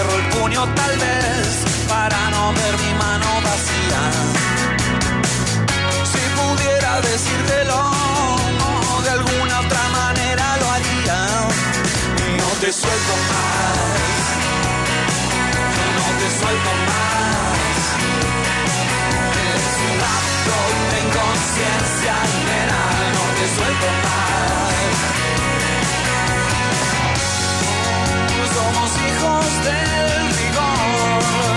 cierro el puño tal vez para no ver mi mano vacía. Si pudiera decírtelo, de alguna otra manera lo haría. No te suelto más, no te suelto más. Es un rapto de inconsciencia, nena, no te suelto más. Somos hijos del rigor,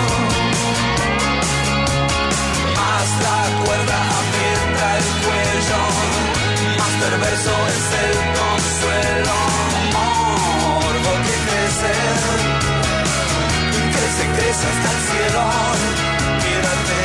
más la cuerda aprieta el cuello, más perverso es el consuelo. Morbo que crece, crece hasta el cielo. Quédate.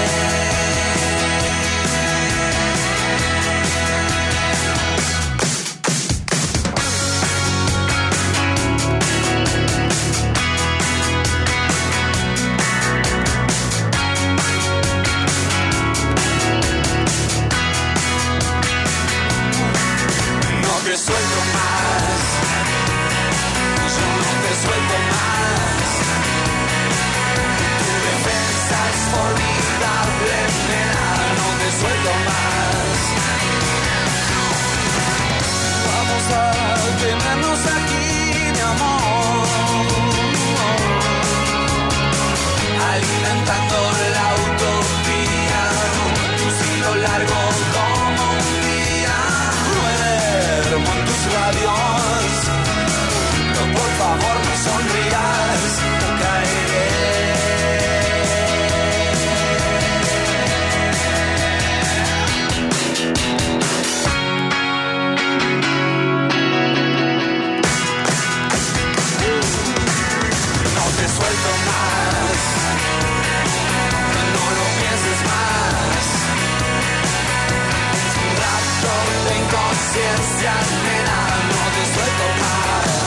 No te suelto más, yo no te suelto más. Tu defensa es formidable, nena, no te suelto más. Vamos a tenernos aquí, mi amor, alimentando la utopía, un hilo largo como un día. Duermo en tus labios, no, por favor no sonrías, caeré. No te suelto más, no lo pienses más. Un rapto de inconsciencia, nena, no te suelto más.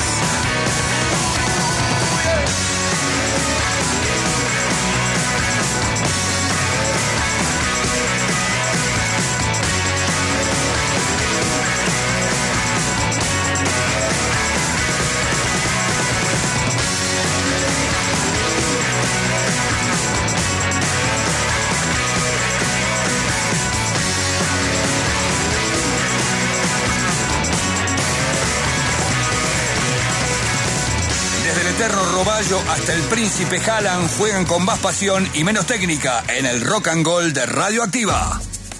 Desde el eterno Roballo hasta el príncipe Haaland juegan con más pasión y menos técnica en el Rock and Gold de Radioactiva.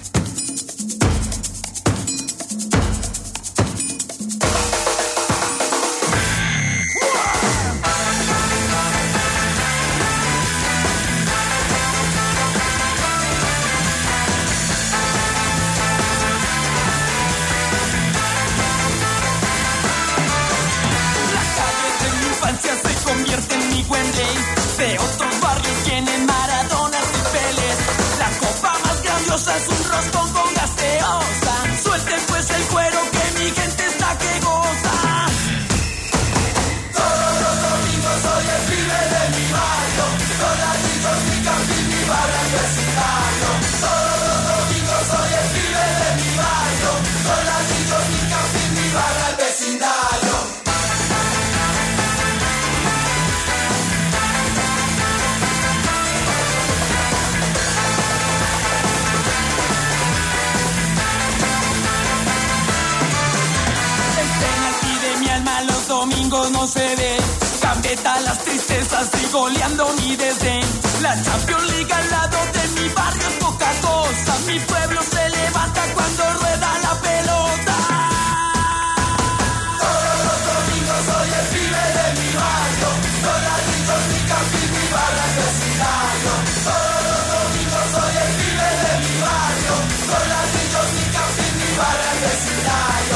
Se convierte en mi Wembley. De otros barrios tienen Maradonas y Peles. La copa más grandiosa es un roscón con gaseosa. Suelten pues el cuero que mi gente está que goza. Todos los domingos soy el pibe de mi barrio. Con las chicos, mi camping, mi barra, el vecindario. Todos los domingos soy el pibe de mi barrio. Con las chicos, mi camping, mi barra, el vecindario. Los domingos no se ve, Gambetta las tristezas y goleando mi desdén. La Champions League al lado de mi barrio es poca cosa. Mi pueblo se levanta cuando rueda la pelota. Todos los domingos soy el pibe de mi barrio. Con las chicos, mi camping, mi barra, el vecindario. Todos los domingos soy el pibe de mi barrio. Con las chicos, mi camping, mi barra, el vecindario.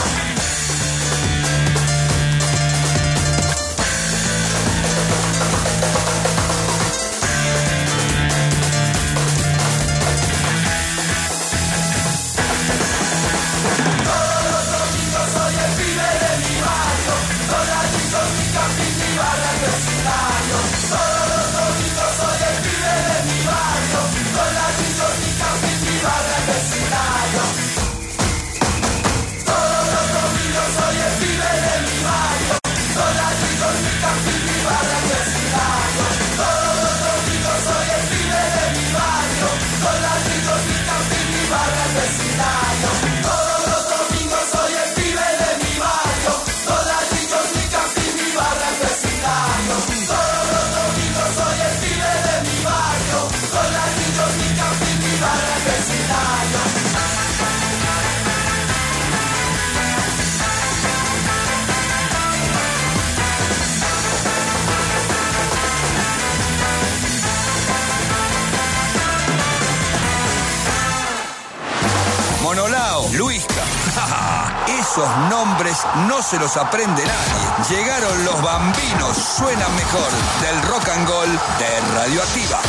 Todos esos nombres no se los aprende nadie. Llegaron los bambinos, suenan mejor, del Rock and Roll de Radioactiva.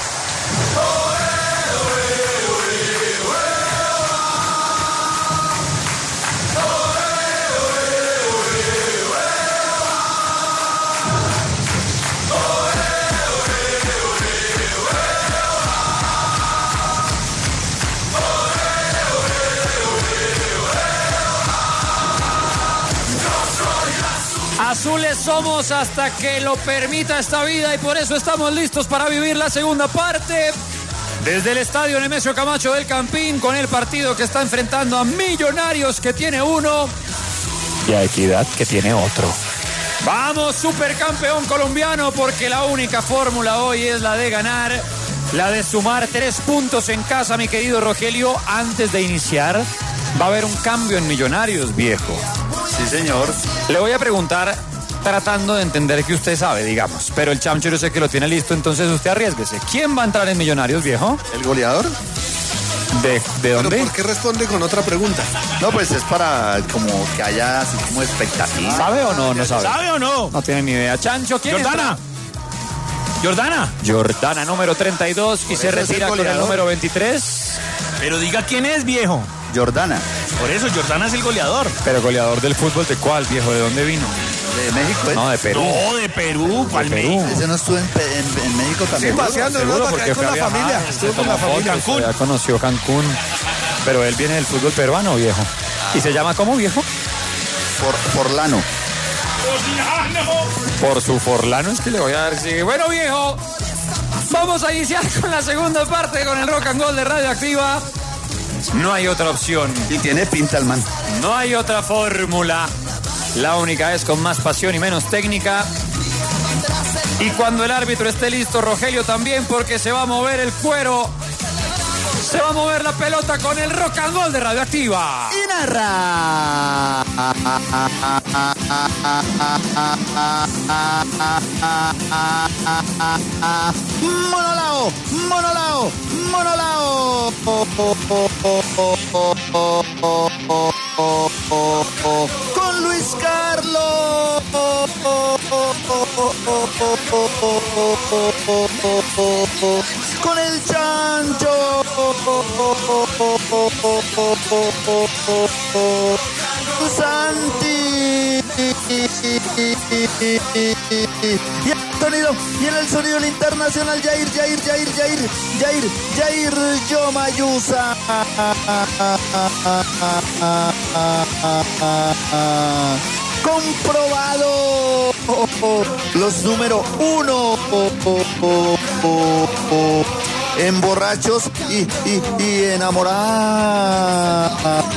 Azules somos hasta que lo permita esta vida y por eso estamos listos para vivir la segunda parte desde el estadio Nemesio Camacho del Campín con el partido que está enfrentando a Millonarios que tiene uno y a Equidad que tiene otro. Vamos, supercampeón colombiano, porque la única fórmula hoy es la de ganar, la de sumar 3 puntos en casa, mi querido Rogelio. Antes de iniciar, va a haber un cambio en Millonarios, viejo. Sí, señor. Le voy a preguntar tratando de entender que usted sabe, digamos, pero el Chamcho yo sé que lo tiene listo, entonces usted arriésguese. ¿Quién va a entrar en Millonarios, viejo? ¿El goleador? ¿De dónde? ¿Pero por qué responde con otra pregunta? No, pues es para como que haya así como expectativa. ¿Sabe o no? No sabe. ¿Sabe o no? No tiene ni idea. Chancho, ¿quién Jordana. Jordana. Jordana, número 32, y se retira con el número 23. Pero diga quién es, viejo. Jordana. Por eso, Jordana es el goleador. Pero goleador del fútbol, ¿de cuál, viejo? ¿De dónde vino? ¿De México? No, de Perú. No, de Perú. ¿Cuál de Perú? México? Ese no estuvo en México también. Sí, paseando en Europa, porque con la familia. Estuvo con la familia. Cancún. Ya conoció Cancún. Pero él viene del fútbol peruano, viejo. ¿Y se llama cómo, viejo? Forlano. Por su Forlano es que le voy a dar. Sí. Bueno, viejo, vamos a iniciar con la segunda parte con el Rock and Roll de Radioactiva. No hay otra opción. Y tiene pinta el man. No hay otra fórmula. La única es con más pasión y menos técnica. Y cuando el árbitro esté listo, Rogelio también, porque se va a mover el cuero. Se va a mover la pelota con el Rock and Roll de Radioactiva. Y narra. Monolao, Monolao, Monolao. Con Luis Carlos. Con el Chancho. Santi. Y en el sonido el internacional Jair Yomayusa. Comprobado. Los número 1 en borrachos y enamorados.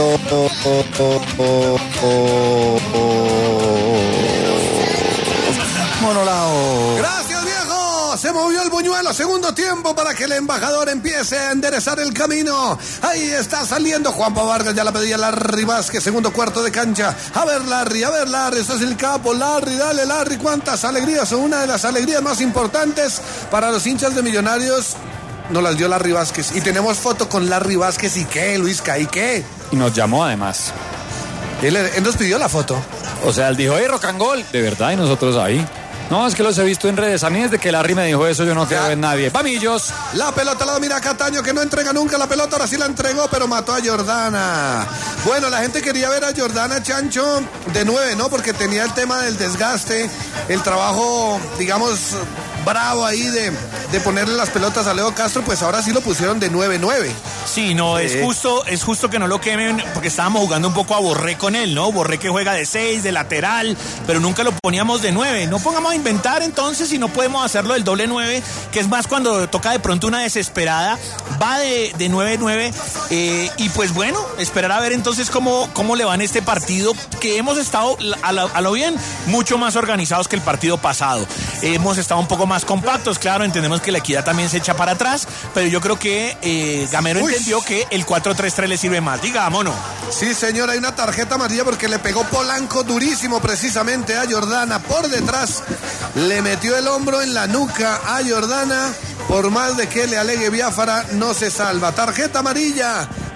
Monolao. Gracias, viejo. Se movió el buñuelo, segundo tiempo para que el embajador empiece a enderezar el camino. Ahí está saliendo Juanpa Vargas, ya la pedía Larry Vázquez, segundo cuarto de cancha. A ver, Larry, este es el capo. Larry, dale, Larry, cuántas alegrías, son una de las alegrías más importantes para los hinchas de Millonarios. Nos las dio Larry Vázquez. Y tenemos foto con Larry Vázquez. ¿Y qué, Luisca? ¿Y qué? Y nos llamó además. Él nos pidió la foto. O sea, él dijo, hey, Rock and Roll. De verdad, y nosotros ahí. No, es que los he visto en redes. A mí desde que Larry me dijo eso yo no creo en nadie. ¡Vamillos! La pelota la domina Cataño, que no entrega nunca la pelota. Ahora sí la entregó, pero mató a Jordana. Bueno, la gente quería ver a Jordana, Chancho, de 9, ¿no? Porque tenía el tema del desgaste, el trabajo, digamos, bravo ahí de ponerle las pelotas a Leo Castro. Pues ahora sí lo pusieron de 9-9. Sí, no, es justo que no lo quemen, porque estábamos jugando un poco a Borré con él, ¿no? Borré que juega de 6, de lateral, pero nunca lo poníamos de 9. No pongamos a inventar entonces si no podemos hacerlo del doble 9, que es más cuando toca de pronto una desesperada. Va de 9-9 y pues bueno, esperar a ver entonces cómo le va en este partido, que hemos estado a lo bien mucho más organizados que el partido pasado. Hemos estado un poco más compactos, claro, entendemos que la Equidad también se echa para atrás, pero yo creo que Gamero entendió que el 4-3-3 le sirve más. Digámonos. Sí, señor, hay una tarjeta amarilla porque le pegó Polanco durísimo precisamente a Jordana por detrás. Le metió el hombro en la nuca a Jordana. Por más de que le alegue Biafara, no se salva. Tarjeta amarilla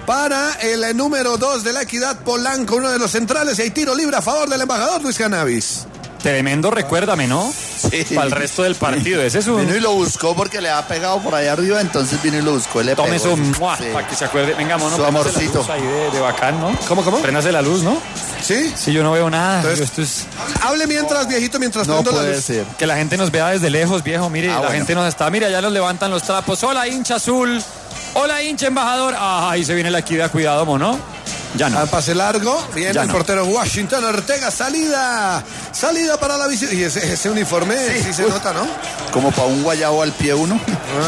para el número 2 de la Equidad, Polanco, uno de los centrales, y hay tiro libre a favor del embajador Luis Cannabis. Tremendo, recuérdame, ¿no? Sí. Para el resto del partido. Ese es un... Vino y lo buscó porque le ha pegado por ahí arriba, entonces vino y lo buscó. Le Tome pegó. su... Sí. Para que se acuerde. Venga, mono. Su préndase la amorcito. luz ahí de bacán, ¿no? ¿Cómo? Préndase la luz, ¿no? ¿Sí? Sí, yo no veo nada. Entonces, Esto es... Hable mientras, viejito, mientras No prendo la puede luz. ser. Que la gente nos vea desde lejos, viejo. Mire, la bueno. gente nos está... Mira, ya nos levantan los trapos. Hola, hincha azul. Hola, hincha embajador. Ah, ahí se viene la equidad. Cuidado, mono. Ya no. Al pase largo, viene Ya el no. portero Washington Ortega, salida para la visión. Y ese uniforme sí se nota, ¿no? Como para un guayabo al pie uno.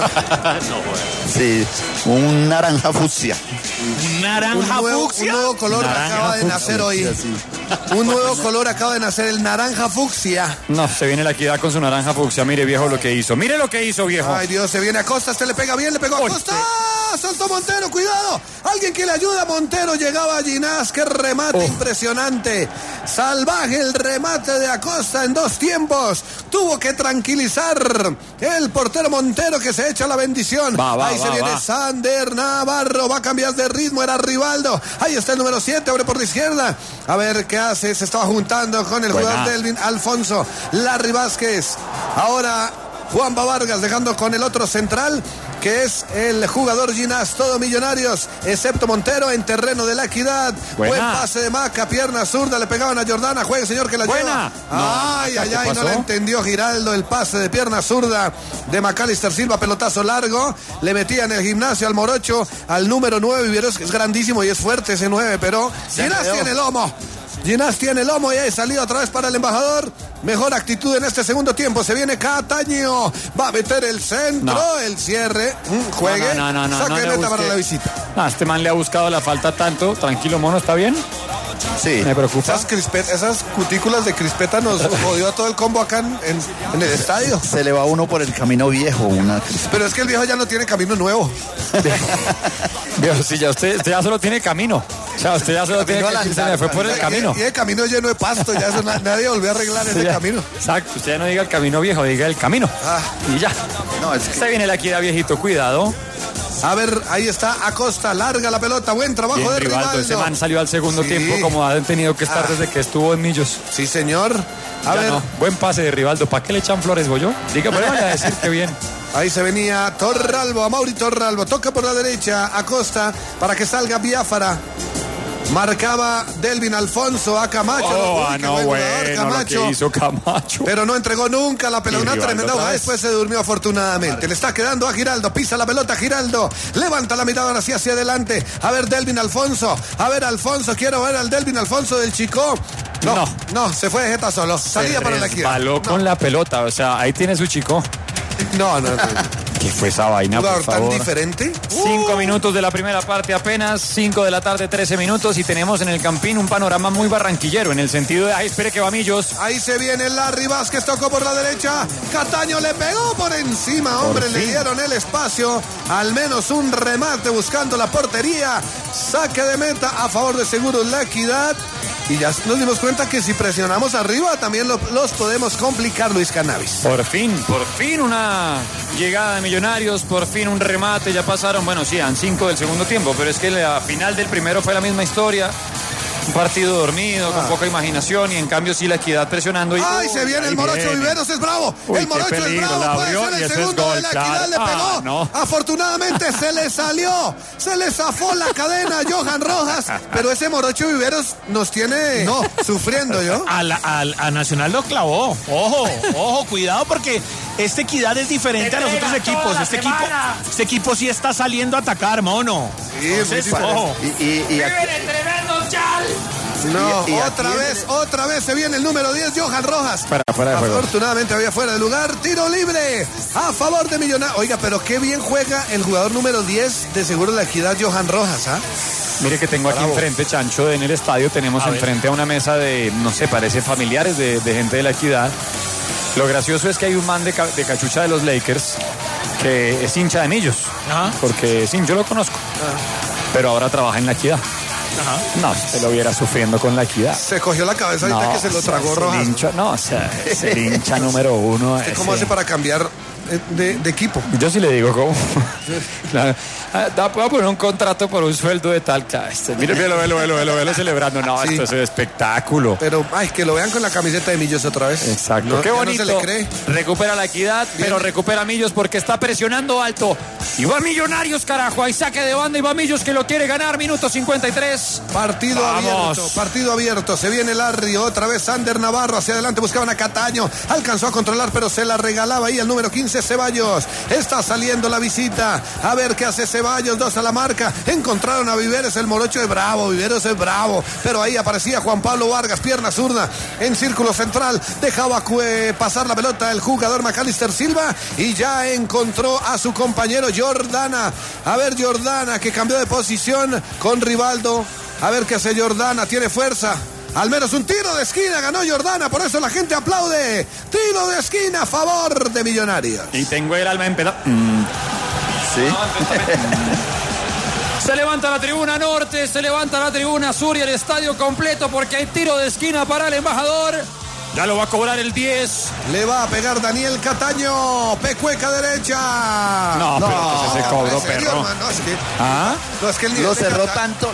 Sí, un naranja fucsia. Naranja un fucsia. nuevo color Naranja acaba de nacer hoy. Así. Un nuevo color acaba de nacer, el naranja fucsia. No, se viene la equidad con su naranja fucsia. Mire, viejo, lo que hizo. Mire lo que hizo, viejo. Ay, Dios, se viene a Costa, se le pega bien, le pegó a Uy, Costa. ¡Ah! Soltó Montero, cuidado. Alguien que le ayuda a Montero, llegaba a Ginás, qué remate impresionante. Salvaje el remate de Acosta en 2 tiempos. Tuvo que tranquilizar el portero Montero que se echa la bendición. Ahí se viene Sander Navarro, va a cambiar de ritmo, era Rivaldo. Ahí está el número 7, abre por la izquierda. A ver qué hace, se estaba juntando con el jugador Delvin Alfonso. Larry Vázquez. Ahora Juanpa Vargas dejando con el otro central, que es el jugador Ginás, todo Millonarios, excepto Montero en terreno de la Equidad. Buena. Buen pase de Maca, pierna zurda, le pegaban a Jordana, juegue señor que la Buena. lleva. Ay, ¿qué no pasó? le entendió Giraldo el pase de pierna zurda de Macalister Silva, pelotazo largo, le metía en el Gimnasio al Morocho, al número 9, y vieron que es grandísimo y es fuerte ese 9, pero Ginás tiene el lomo. Ginás tiene el lomo y hay salido otra vez para el embajador. Mejor actitud en este segundo tiempo. Se viene Cataño. Va a meter el centro, el cierre. Juegue. No, Saque le meta para busque. la visita. Ah, este man le ha buscado la falta tanto. Tranquilo, mono, ¿está bien? Sí. Me preocupa. Esas cutículas de crispeta nos jodió a todo el combo acá en el estadio. Se le va uno por el camino viejo, una Pero es que el viejo ya no tiene camino nuevo. Viejo, sí, ya usted ya solo tiene camino. O sea, usted ya solo tiene Camino que al se le fue por el camino. Y el camino lleno de pasto. Ya eso nadie volvió a arreglar ese Ya. camino. Exacto, usted ya no diga el camino viejo, diga el camino. Y ya. No, es que Se viene la equidad, viejito, cuidado. A ver, ahí está Acosta, larga la pelota, buen trabajo Bien, de Rivaldo, ese man Rivaldo. salió al segundo Sí. tiempo como ha tenido que estar desde que estuvo en Millos. Sí, señor. A Ya ver, no. Buen pase de Rivaldo. ¿Para qué le echan flores, Goyo? Dígame, vaya a decir que bien. ahí se venía Torralbo, a Mauri Torralbo, toca por la derecha, Acosta, para que salga Biafara. Marcaba Delvin Alfonso a Camacho. Uy, qué buen jugador, Camacho. lo que hizo Camacho. Pero no entregó nunca la pelota. Y Una Rivaldo tremenda otra hoja. vez. Después se durmió afortunadamente. Le está quedando a Giraldo. Pisa la pelota Giraldo. Levanta la mirada hacia adelante. A ver Delvin Alfonso. A ver Alfonso. Quiero ver al Delvin Alfonso del Chico. No, se fue de jeta solo. Salía para la izquierda. Baló con la pelota. O sea, ahí tiene su Chico. No. ¿Qué fue esa vaina, por Jugador tan favor? diferente. 5 minutos de la primera parte apenas, 5 de la tarde, 13 minutos y tenemos en el Campín un panorama muy barranquillero en el sentido de, ay, espere que va Millos. Ahí se viene Larry Vázquez, tocó por la derecha. Cataño le pegó por encima, hombre, le dieron el espacio. Al menos un remate buscando la portería. Saque de meta a favor de Seguros La Equidad. Y ya nos dimos cuenta que si presionamos arriba también los podemos complicar, Luis Cannabis. Por fin una llegada de Millonarios, por fin un remate, ya pasaron, bueno, sí, eran 5 del segundo tiempo, pero es que la final del primero fue la misma historia. Un partido dormido, con poca imaginación y en cambio sí la Equidad presionando. Y, ¡Ay, se viene el Morocho Viveros! ¡Es bravo! Uy, el Morocho qué es peligro, bravo, la puede abrió ser y el ese es segundo gol, de la Equidad, claro. le pegó. No. Afortunadamente se le salió, se le zafó la cadena a Johan Rojas, pero ese Morocho Viveros nos tiene sufriendo, ¿yo? A Nacional lo clavó. Ojo, cuidado porque esta Equidad es diferente a los otros equipos. Este equipo sí está saliendo a atacar, mono. Sí, Entonces, muy ojo. y aquí, No, y aquí otra vez se viene el número 10, Johan Rojas. Fuera de juego. Afortunadamente había fuera de lugar, tiro libre a favor de Millonarios. Oiga, pero qué bien juega el jugador número 10 de Seguro La Equidad, Johan Rojas, ¿ah? Mire que tengo aquí enfrente, Chancho, en el estadio tenemos enfrente a una mesa de, no sé, parece familiares de gente de La Equidad. Lo gracioso es que hay un man de cachucha de los Lakers que es hincha de Millos, porque sí, yo lo conozco, pero ahora trabaja en La Equidad. No, se lo viera sufriendo con La Equidad. Se cogió la cabeza ahorita que se lo tragó es el Rojas. hincha, no, o sea, es el hincha número 1. ¿Cómo hace para cambiar de equipo. Yo sí le digo cómo. Claro. Voy a poner un contrato por un sueldo de tal. Mire, velo celebrando. No, Sí. esto es un espectáculo. Pero, que lo vean con la camiseta de Millos otra vez. Exacto. No, Qué ya bonito. No se le cree. Recupera la equidad, pero recupera a Millos porque está presionando alto. Y va Millonarios, carajo. Hay saque de banda y va Millos que lo quiere ganar. Minuto 53. Partido abierto. Se viene Larry. Otra vez Sander Navarro hacia adelante. Buscaban a Cataño. Alcanzó a controlar, pero se la regalaba ahí el número 15, Ceballos. Está saliendo la visita. A ver qué hace Ceballos. 2 a la marca. Encontraron a Viveros. El morocho es bravo. Viveros es bravo. Pero ahí aparecía Juan Pablo Vargas. Pierna zurda en círculo central. Dejaba pasar la pelota el jugador Macalister Silva. Y ya encontró a su compañero Jordana. A ver, Jordana que cambió de posición con Rivaldo. A ver qué hace Jordana. Tiene fuerza. Al menos un tiro de esquina ganó Jordana, por eso la gente aplaude. Tiro de esquina a favor de Millonarios. Y tengo el alma en pedazos. Sí. Se levanta la tribuna norte, se levanta la tribuna sur y el estadio completo porque hay tiro de esquina para el embajador. Ya lo va a cobrar el 10. Le va a pegar Daniel Cataño. Pecueca derecha. No, pero entonces se cobró, ¿en serio, perro. hermano? Es que, ¿Ah? no, es que el nivel Lo de cerró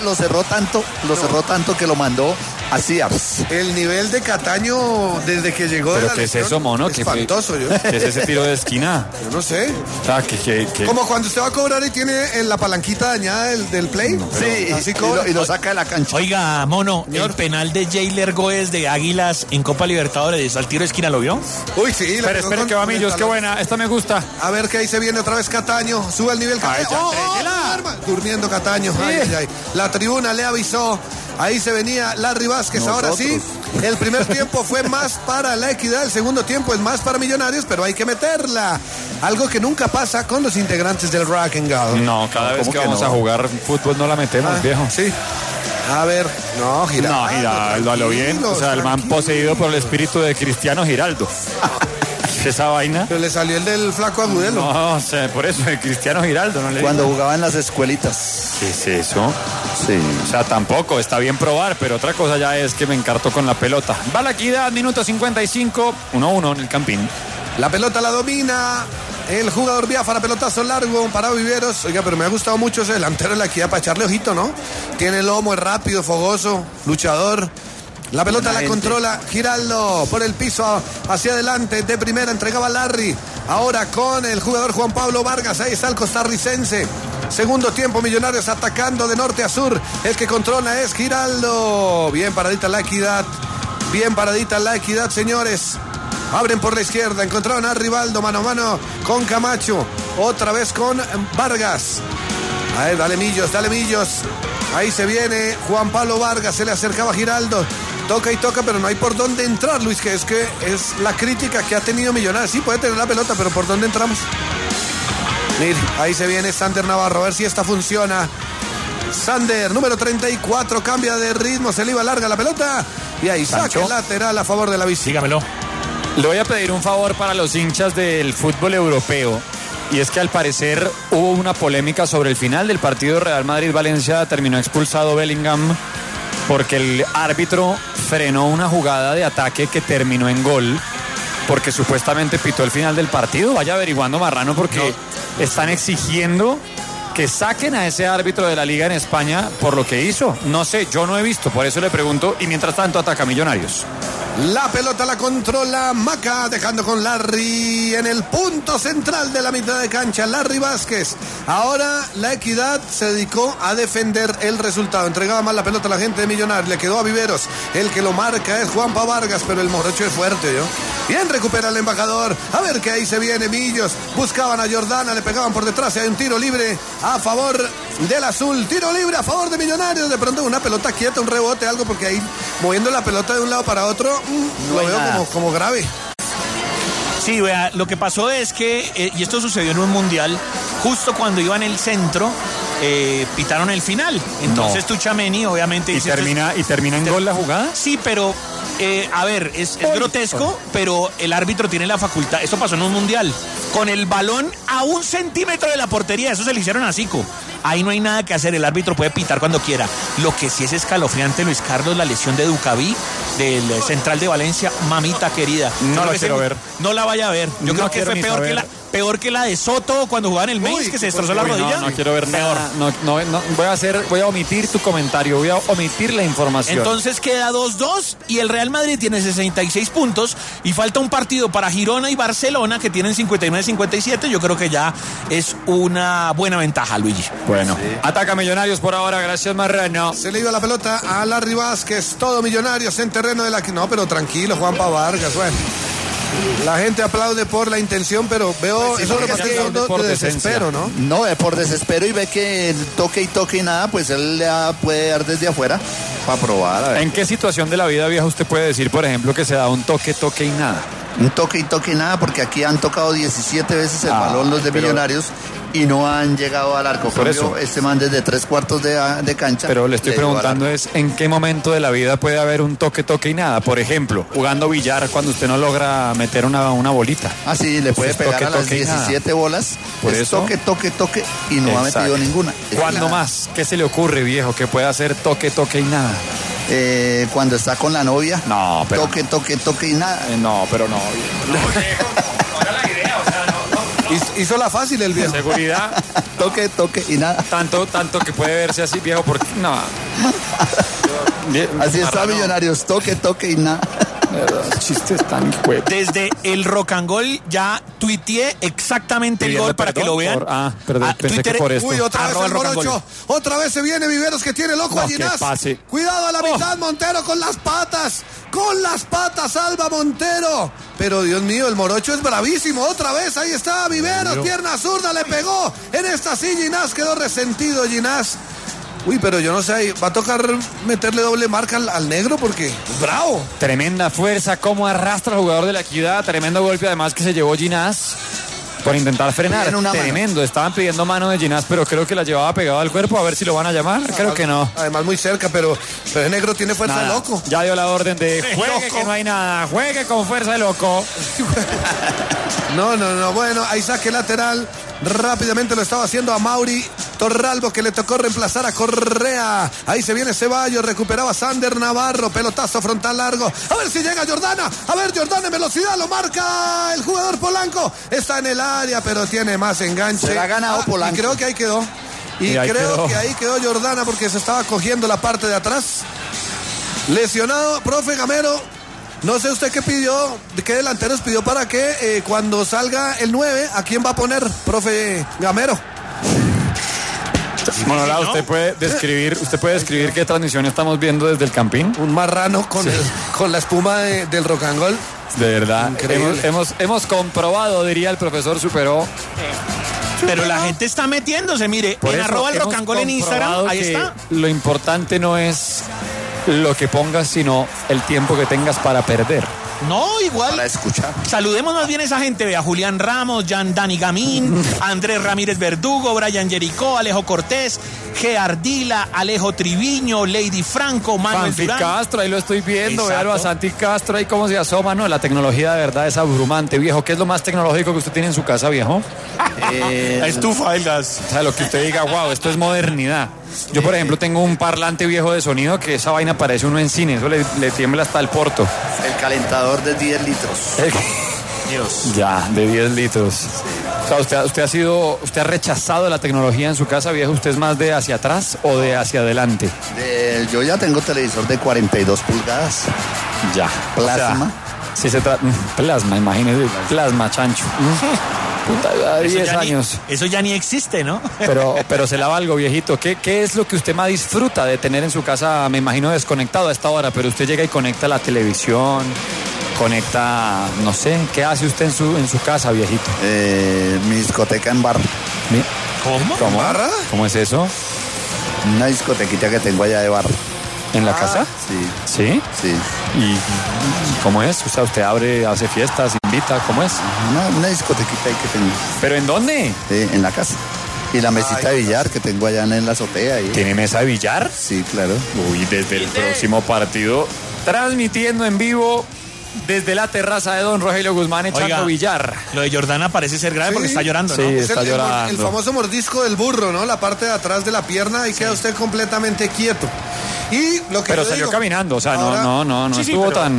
tanto que lo mandó así. El nivel de Cataño desde que llegó de ¿Pero la qué es lesión, eso, mono? espantoso, yo. ¿Qué es ese tiro de esquina? Yo no sé. O sea, que... Como cuando usted va a cobrar y tiene la palanquita dañada del play. Sí, así cobra. y lo saca de la cancha. Oiga, mono, el penal de Jailer Goes de Águilas en Copa Libertadores al tiro de esquina, ¿lo vio? Uy, sí. Espera que va Millos, qué buena. Esta me gusta. A ver que ahí se viene otra vez Cataño. Sube el nivel Cataño. Ay, ya, tréguela. Durmiendo Cataño. Ay, ay, ay. La tribuna le avisó. Ahí se venía Larry Vázquez. Ahora sí, el primer tiempo fue más para la Equidad, el segundo tiempo es más para Millonarios, pero hay que meterla. Algo que nunca pasa con los integrantes del Rock and Roll. No, cada vez ¿cómo que que vamos no? a jugar fútbol no la metemos, viejo. Sí. A ver, no, Giraldo. No, Giraldo, a lo bien. O sea, el man poseído por el espíritu de Cristiano Giraldo. Esa vaina. Pero le salió el del flaco Agudelo. No, o sea, por eso, el Cristiano Giraldo, no le Cuando digo. jugaba en las escuelitas. ¿Qué es eso? Sí. O sea, tampoco, está bien probar, pero otra cosa ya es que me encarto con la pelota. Va la Equidad, minuto 55, 1-1 en el Campín. La pelota la domina el jugador Biafara, pelotazo largo para Viveros. Oiga, pero me ha gustado mucho ese delantero de la Equidad para echarle ojito, ¿no? Tiene lomo, es rápido, fogoso, luchador. La pelota la controla Giraldo por el piso hacia adelante. De primera entregaba Larry. Ahora con el jugador Juan Pablo Vargas. Ahí está el costarricense. Segundo tiempo, Millonarios atacando de norte a sur. El que controla es Giraldo. Bien paradita la Equidad. Bien paradita la Equidad, señores. Abren por la izquierda. Encontraron a Rivaldo mano a mano con Camacho. Otra vez con Vargas. A ver, dale Millos, dale Millos. Ahí se viene Juan Pablo Vargas. Se le acercaba a Giraldo. Toca y toca, pero no hay por dónde entrar, Luis, que es la crítica que ha tenido Millonarios. Sí, puede tener la pelota, pero ¿por dónde entramos? Mire, ahí se viene Sander Navarro, a ver si esta funciona. Sander, número 34, cambia de ritmo, se le iba larga la pelota. Y ahí saca el lateral a favor de la visita. Dígamelo. Le voy a pedir un favor para los hinchas del fútbol europeo. Y es que al parecer hubo una polémica sobre el final del partido Real Madrid-Valencia. Terminó expulsado Bellingham porque el árbitro frenó una jugada de ataque que terminó en gol, porque supuestamente pitó el final del partido. Vaya averiguando, Marrano, porque están exigiendo que saquen a ese árbitro de la liga en España por lo que hizo. No sé, yo no he visto, por eso le pregunto. Y mientras tanto ataca Millonarios. La pelota la controla Maca, dejando con Larry en el punto central de la mitad de cancha. Larry Vázquez. Ahora la Equidad se dedicó a defender el resultado. Entregaba más la pelota a la gente de Millonarios. Le quedó a Viveros. El que lo marca es Juanpa Vargas, pero el morocho es fuerte, ¿yo? Bien recupera el embajador. A ver que ahí se viene Millos. Buscaban a Jordana, le pegaban por detrás. Y hay un tiro libre a favor del azul. Tiro libre a favor de Millonarios. De pronto una pelota quieta, un rebote, algo, porque ahí moviendo la pelota de un lado para otro, lo veo como grave. Sí, vea, lo que pasó es que, y esto sucedió en un mundial, justo cuando iba en el centro, pitaron el final. Entonces Tuchameni, obviamente... ¿Y termina en gol la jugada? Sí, pero... a ver, es grotesco, pero el árbitro tiene la facultad. Esto pasó en un mundial. Con el balón a 1 centímetro de la portería. Eso se le hicieron a Zico. Ahí no hay nada que hacer. El árbitro puede pitar cuando quiera. Lo que sí es escalofriante, Luis Carlos, la lesión de Ducaví, del Central de Valencia. Mamita querida. No la quiero ver. No la vaya a ver. Yo No creo que quiero fue ni peor saber. peor que la de Soto cuando jugaba en el Mainz, que se destrozó la rodilla. No quiero ver nada. No, voy a omitir tu comentario, voy a omitir la información. Entonces queda 2-2 y el Real Madrid tiene 66 puntos y falta un partido para Girona y Barcelona que tienen 59-57. Yo creo que ya es una buena ventaja, Luigi. Bueno, sí. Ataca Millonarios por ahora, gracias Marrano. Se le iba la pelota a Larry Vázquez, todo Millonarios en terreno de la... No, pero tranquilo, Juanpa Vargas, bueno. La gente aplaude por la intención, pero veo pues sí, eso lo que por desespero, ¿no? No, por desespero y ve que el toque y nada, pues él le puede dar desde afuera para probar. A ver. ¿En qué situación de la vida vieja usted puede decir, por ejemplo, que se da un toque y nada? Un toque y nada, porque aquí han tocado 17 veces el balón los de Millonarios y no han llegado al arco. Por eso este man desde 3/4 de cancha. Pero le estoy preguntando es en qué momento de la vida puede haber un toque y nada. Por ejemplo, jugando billar cuando usted no logra meter una bolita. Ah, sí, le puede pegar a las 17 bolas. Por eso toque y no ha metido ninguna. ¿Cuándo más? ¿Qué se le ocurre, viejo, que pueda hacer toque y nada? Cuando está con la novia. No, pero... Toque y nada. No, pero no. Hizo la fácil el viejo. Seguridad. Toque y nada. Tanto que puede verse así, viejo, porque no. Así está Millonarios, toque y nada. Chistes tan juegos. Desde el Rock and Gold ya tuiteé exactamente el gol para que lo vean. Perdón, pensé que por esto. Uy, otra vez el Morocho. Otra vez se viene Viveros que tiene loco a Ginás. Cuidado a la mitad, Montero con las patas. Con las patas, salva Montero. Pero Dios mío, el Morocho es bravísimo. Otra vez, ahí está Viveros, pierna zurda, le pegó. En esta sí, Ginás quedó resentido, Ginás. Uy, pero yo no sé, va a tocar meterle doble marca al negro porque bravo. Tremenda fuerza, cómo arrastra al jugador de la Equidad, tremendo golpe además que se llevó Ginás por intentar frenar. Tremendo, estaban pidiendo mano de Ginás, pero creo que la llevaba pegada al cuerpo, a ver si lo van a llamar, creo que no. Además muy cerca, pero el negro tiene fuerza de loco. Ya dio la orden de juegue que no hay nada, juegue con fuerza de loco. No, bueno, ahí saque lateral. Rápidamente lo estaba haciendo a Mauri Torralbo, que le tocó reemplazar a Correa. Ahí se viene Ceballos, recuperaba Sander Navarro, pelotazo frontal largo. A ver si llega Jordana. A ver, Jordana en velocidad, lo marca el jugador Polanco. Está en el área, pero tiene más enganche. Se la ha ganado Polanco. Y creo que ahí quedó. Que ahí quedó Jordana porque se estaba cogiendo la parte de atrás. Lesionado, profe Gamero. No sé usted qué pidió, qué delanteros pidió para que cuando salga el 9, ¿a quién va a poner, profe Gamero? Bueno, usted puede describir qué transmisión estamos viendo desde el Campín. Un marrano con la espuma del Rock and Gold. De verdad, hemos comprobado, diría el profesor Superó. Pero la gente está metiéndose, mire, en arroba el Rock and Gold en Instagram, ahí está. Lo importante no es lo que pongas, sino el tiempo que tengas para perder. No, igual. Para escuchar. Saludemos más bien a esa gente, vea, Julián Ramos, Dani Gamín, Andrés Ramírez Verdugo, Brian Jericó, Alejo Cortés, G. Ardila, Alejo Triviño, Lady Franco, Manuel Santi Durán. Castro, ahí lo estoy viendo, Exacto. véalo a Santi Castro, ahí cómo se asoma, ¿no? La tecnología de verdad es abrumante, viejo. ¿Qué es lo más tecnológico que usted tiene en su casa, viejo? La estufa, el gas. O sea, lo que usted diga, wow, esto es modernidad. Yo, por ejemplo, tengo un parlante viejo de sonido que esa vaina parece uno en cine, eso le tiembla hasta el porto. El calentador de 10 litros. Dios. Ya, de 10 litros. Sí. O sea, usted ha rechazado la tecnología en su casa, viejo. ¿Usted es más de hacia atrás o de hacia adelante? Yo ya tengo televisor de 42 pulgadas. Ya. Plasma. O sea, si se trata... Plasma, imagínese. Plasma, chancho. Puta, 10 años. Eso ya ni existe, ¿no? Pero se lava algo, viejito. ¿Qué es lo que usted más disfruta de tener en su casa? Me imagino desconectado a esta hora, pero usted llega y conecta la televisión, conecta, no sé, ¿qué hace usted en su casa, viejito? Mi discoteca en bar. ¿Cómo? ¿Barra? ¿Cómo es eso? Una discotequita que tengo allá de bar. ¿En la casa? Sí. ¿Sí? Sí. ¿Y cómo es? O sea, usted hace fiestas, invita, ¿cómo es? Una discotequita ahí que tengo. ¿Pero en dónde? En la casa. Y la mesita de billar que tengo allá en la azotea. Ahí. ¿Tiene mesa de billar? Sí, claro. Uy, desde el próximo partido, transmitiendo en vivo desde la terraza de don Rogelio Guzmán echando billar. Lo de Jordana parece ser grave porque está llorando, ¿no? Sí, Es está llorando. el famoso mordisco del burro, ¿no? La parte de atrás de la pierna y queda usted completamente quieto. Y lo que Pero yo salió digo, caminando, o sea, ahora, no estuvo tan...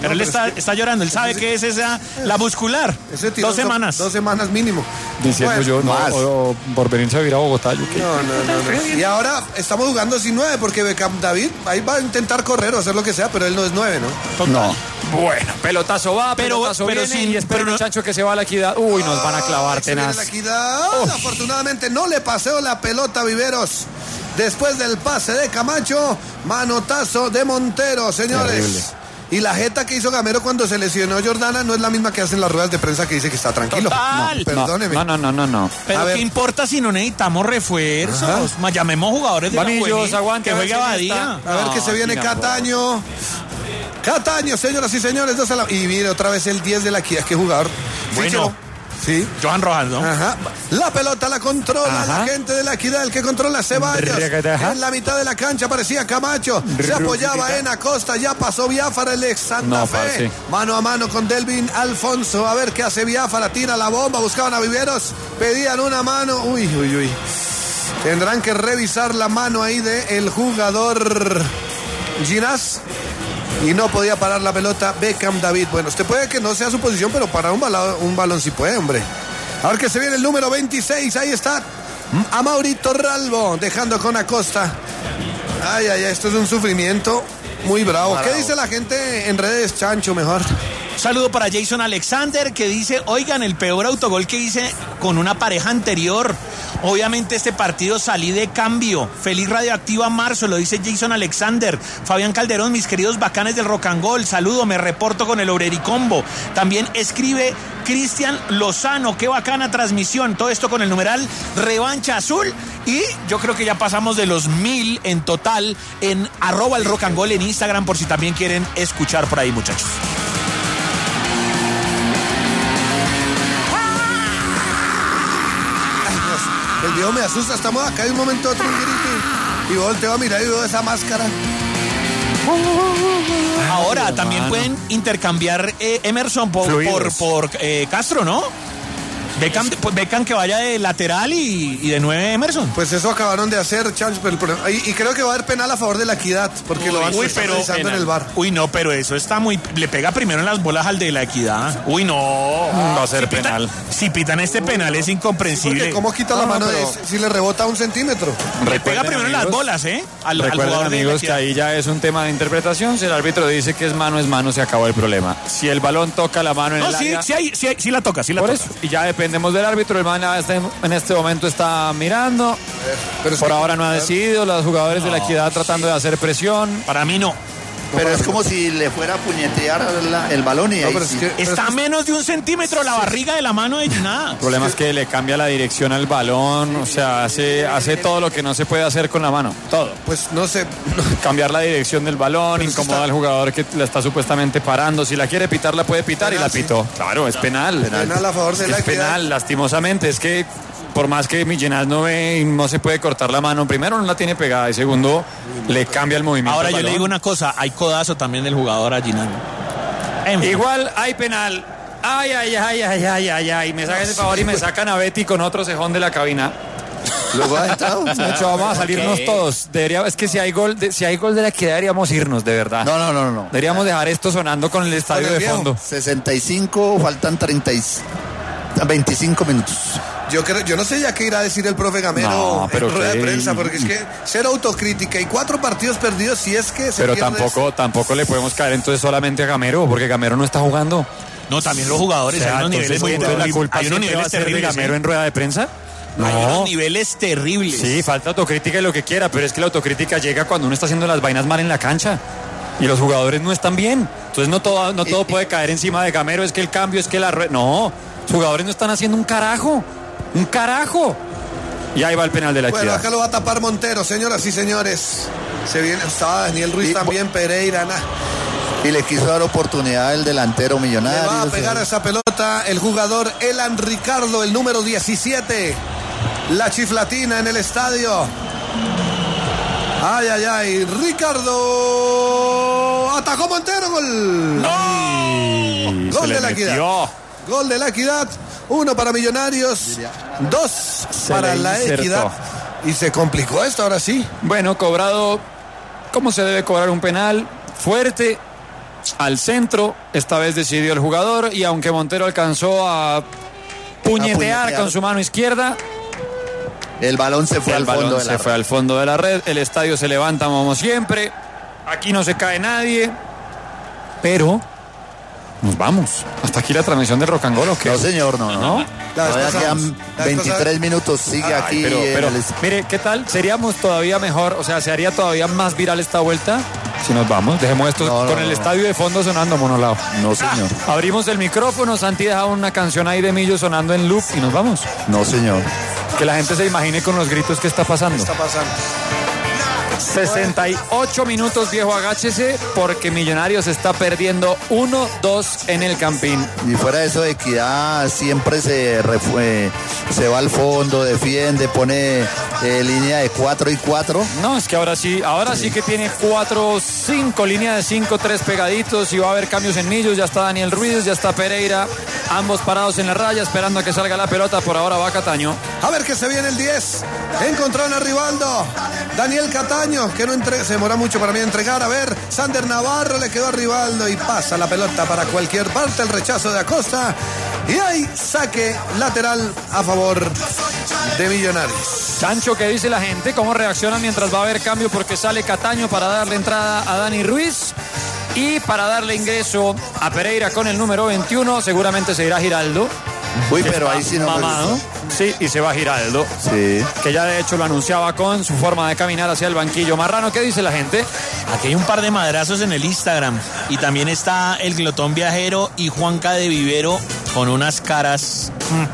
Pero él está llorando, él sabe que es esa, la muscular. 2 semanas. 2 semanas mínimo. Diciendo yo, no, o por venirse a vivir a Bogotá. Yo, no. Y ahora estamos jugando sin 9 porque Beckham David ahí va a intentar correr o hacer lo que sea, pero él no es 9, ¿no? No. Bueno, pelotazo va, pelotazo viene y espera el muchacho que se va a la Equidad. Uy, nos van a clavar tenaz. La Equidad. Afortunadamente no le paseó la pelota a Viveros. Después del pase de Camacho, manotazo de Montero, señores. Terrible. Y la jeta que hizo Gamero cuando se lesionó Jordana no es la misma que hacen las ruedas de prensa que dice que está tranquilo. Total. No, perdóneme. No. Pero ¿qué importa si no necesitamos refuerzos? Llamemos jugadores de Vanillos, aguante, que juegue Abadía. A ver que se viene Cataño. Cataño, señoras y señores. Y mire otra vez el 10 de la Equidad. ¿Qué jugador? Bueno. Sí. Johan Rojas, ¿no? Ajá. La pelota la controla la gente de la Equidad, el que controla Ceballos. En la mitad de la cancha aparecía Camacho. Se apoyaba en Acosta. Ya pasó Biafara, el ex Santa Fe. Mano a mano con Delvin Alfonso. A ver qué hace Biafara. Tira la bomba. Buscaban a Viveros. Pedían una mano. Uy. Tendrán que revisar la mano ahí del jugador Ginás. Y no podía parar la pelota Beckham David. Bueno, usted puede que no sea su posición, pero parar un balón sí puede, hombre. A ver que se viene el número 26. Ahí está Amaury Torralbo, dejando con Acosta. Ay, esto es un sufrimiento muy bravo. ¿Qué dice la gente en redes, Chancho, mejor? Saludo para Jason Alexander, que dice, oigan, el peor autogol que hice con una pareja anterior. Obviamente este partido salí de cambio. Feliz Radioactiva Marzo, lo dice Jason Alexander. Fabián Calderón, mis queridos bacanes del Rock and Gold, saludo, me reporto con el Obrericombo. También escribe Cristian Lozano, qué bacana transmisión. Todo esto con el numeral Revancha Azul. Y yo creo que ya pasamos de los 1000 en total en @el Rock and Gold en Instagram, por si también quieren escuchar por ahí, muchachos. El viejo me asusta, estamos acá de un momento a otro un grito y volteo a mirar y veo esa máscara. Ahora también pueden intercambiar Emerson por Castro, ¿no? Beckham que vaya de lateral y de 9 Emerson. Pues eso acabaron de hacer, Chance, y creo que va a haber penal a favor de la Equidad, porque lo van revisando en el VAR. Uy, no, pero eso está muy... Le pega primero en las bolas al de la Equidad. Uy, no. Va a ser penal. Si pitan este penal es incomprensible. Porque ¿cómo quita la mano si le rebota 1 centímetro? Le pega primero en las bolas, al jugador, amigos, que ahí ya es un tema de interpretación. Si el árbitro dice que es mano, se acabó el problema. Si el balón toca la mano en el área... Sí la toca, sí la toca. Eso, y ya dependemos del árbitro. El man en este momento está mirando. Pero por ahora no ha decidido. Los jugadores de la Equidad tratando de hacer presión. Para mí no. Pero es como si le fuera a puñetear el balón y ahí está a menos de 1 centímetro la barriga de la mano de Ginás. El problema es que le cambia la dirección al balón, o sea, hace todo lo que no se puede hacer con la mano, todo. Pues no sé. Cambiar la dirección del balón, incomoda al jugador que la está supuestamente parando. Si la quiere pitar, la puede pitar penal, y la pitó. Claro, es penal. Penal a favor de la Equidad. Es penal, lastimosamente, es que... Por más que Ginás no ve y no se puede cortar la mano, primero no la tiene pegada y segundo le cambia el movimiento. Ahora yo le digo una cosa, hay codazo también del jugador a Ginás. Igual hay penal. Ay. Me sacan el favor y me sacan a Betty con otro cejón de la cabina. Luego ha entrado. De hecho, vamos a salirnos todos. Es que si hay gol de la Equidad deberíamos irnos, de verdad. No. Deberíamos dejar esto sonando con el estadio de fondo. 65, faltan 25 minutos. Yo no sé ya qué irá a decir el profe Gamero en rueda de prensa, porque es que ser autocrítica y 4 partidos perdidos, si es que se pero pierde... tampoco le podemos caer entonces solamente a Gamero, porque Gamero no está jugando. No, también los jugadores, hay unos niveles muy terribles. Hay unos niveles terribles. ¿Gamero en rueda de prensa? No. Hay unos niveles terribles. Sí, falta autocrítica y lo que quiera, pero es que la autocrítica llega cuando uno está haciendo las vainas mal en la cancha. Y los jugadores no están bien. Entonces no todo puede caer encima de Gamero, es que el cambio, es que no, los jugadores no están haciendo un carajo. ¡Un carajo! Y ahí va el penal de la Equidad. Bueno, acá lo va a tapar Montero, señoras y señores. Se viene, estaba Daniel Ruiz también, Pereira, Y le quiso dar oportunidad al delantero Millonario. Le va a pegar esa pelota el jugador Elan Ricardo, el número 17. La chiflatina en el estadio. Ay. Ricardo. Atajó Montero, gol. ¡No! Gol de la Equidad. Gol de la Equidad. 1 para Millonarios, 2 para la Equidad. Y se complicó esto ahora sí. Bueno, cobrado como se debe cobrar un penal, fuerte, al centro, esta vez decidió el jugador, y aunque Montero alcanzó a puñetear con su mano izquierda, el balón se fue al fondo de la red. El estadio se levanta como siempre, aquí no se cae nadie, pero nos vamos. Hasta aquí la transmisión de Rock and Roll, ¿o qué? No, señor, no. Todavía quedan 23 minutos, sigue aquí. Pero mire, ¿qué tal? Seríamos todavía mejor, o sea, se haría todavía más viral esta vuelta si nos vamos. Dejemos esto con el estadio de fondo sonando, monolao. No, señor. Abrimos el micrófono, Santi deja una canción ahí de Millo sonando en loop y nos vamos. No, señor. Que la gente se imagine con los gritos qué está pasando. 68 minutos, viejo, agáchese, porque Millonarios está perdiendo 1-2 en el Campín. Y fuera de eso, Equidad siempre se va al fondo, defiende, pone línea de 4 y 4. No, es que ahora sí que tiene 4-5, línea de 5-3 pegaditos, y va a haber cambios en Millos. Ya está Daniel Ruiz, ya está Pereira, ambos parados en la raya esperando a que salga la pelota. Por ahora va Cataño. A ver que se viene el 10. Encontraron a Rivaldo. Daniel Cataño, que no se demora mucho para mí entregar. A ver, Sander Navarro le quedó a Rivaldo y pasa la pelota para cualquier parte. El rechazo de Acosta. Y hay saque lateral a favor de Millonarios. Sancho, ¿qué dice la gente? ¿Cómo reacciona mientras va a haber cambio? Porque sale Cataño para darle entrada a Dani Ruiz y para darle ingreso a Pereira con el número 21. Seguramente se irá Giraldo. Uy, pero ahí sí no mamado. Sí, y se va Giraldo. Sí. Que ya de hecho lo anunciaba con su forma de caminar hacia el banquillo. Marrano, ¿qué dice la gente? Aquí hay un par de madrazos en el Instagram. Y también está el Glotón Viajero y Juanca de Vivero con unas caras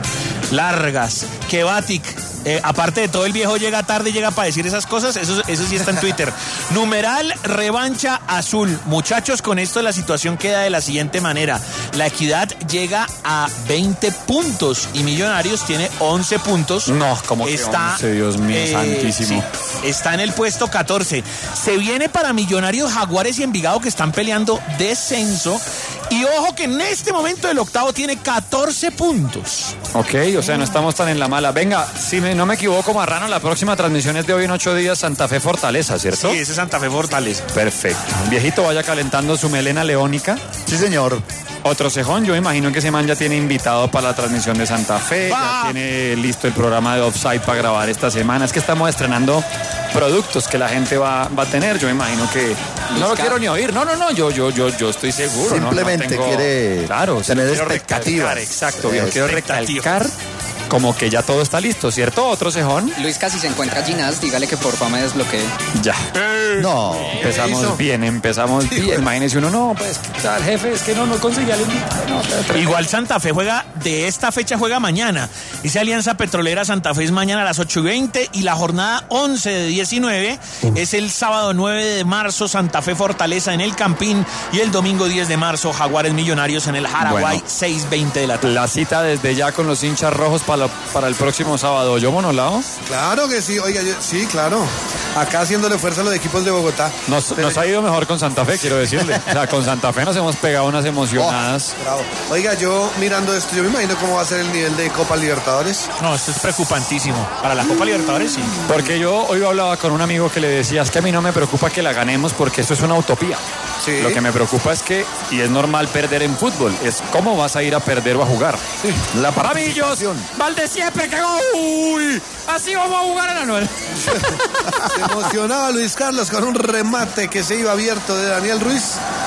largas. Kevatic. Aparte de todo, el viejo llega tarde y llega para decir esas cosas. Eso sí está en Twitter. Numeral revancha azul. Muchachos, con esto la situación queda de la siguiente manera. La Equidad llega a 20 puntos y Millonarios tiene 11 puntos. No, como que 11, Dios mío, santísimo. Sí, está en el puesto 14. Se viene para Millonarios, Jaguares y Envigado, que están peleando descenso. Y ojo que en este momento el octavo tiene 14 puntos. Ok, o sea, no estamos tan en la mala. Venga, si no me equivoco, Marrano, la próxima transmisión es de hoy en 8 días, Santa Fe Fortaleza, ¿cierto? Sí, ese es Santa Fe Fortaleza. Perfecto. El viejito vaya calentando su melena leónica. Sí, señor. Otro cejón, yo imagino que ese man ya tiene invitado para la transmisión de Santa Fe, ya tiene listo el programa de Offside para grabar esta semana. Es que estamos estrenando productos que la gente va a tener, yo imagino que no lo quiero ni oír. No, yo estoy seguro. Simplemente no tengo, quiere tener expectativas. Exacto, yo quiero recalcar como que ya todo está listo, ¿cierto? Otro cejón. Luis casi se encuentra Ginás, dígale que por favor me desbloquee. Ya. No. Empezamos bien. Imagínese uno, no, pues, el jefe, es que no conseguía el invitado. Igual Santa Fe de esta fecha juega mañana. Dice Alianza Petrolera, Santa Fe es mañana a las 8:20 y la jornada 11 de 19 es el sábado 9 de marzo, Santa Fe Fortaleza en el Campín, y el domingo 10 de marzo, Jaguares Millonarios en el Jaraguay, 6:20 de la tarde. La cita desde ya con los hinchas rojos para el próximo sábado. ¿Yo, Monolao? Claro que sí, oiga, sí, claro. Acá haciéndole fuerza a los equipos de Bogotá. Nos ha ido mejor con Santa Fe, quiero decirle. O sea, con Santa Fe nos hemos pegado unas emocionadas. Bravo. Oiga, yo mirando esto, yo me imagino cómo va a ser el nivel de Copa Libertadores. No, esto es preocupantísimo. Para la Copa Libertadores, sí. Porque yo hoy hablaba con un amigo que le decía, es que a mí no me preocupa que la ganemos porque esto es una utopía. Sí. Lo que me preocupa es que, y es normal perder en fútbol, es cómo vas a ir a perder o a jugar. Sí. La participación. Valde siempre que uy, así vamos a jugar en Anuel. Se emocionaba Luis Carlos con un remate que se iba abierto de Daniel Ruiz.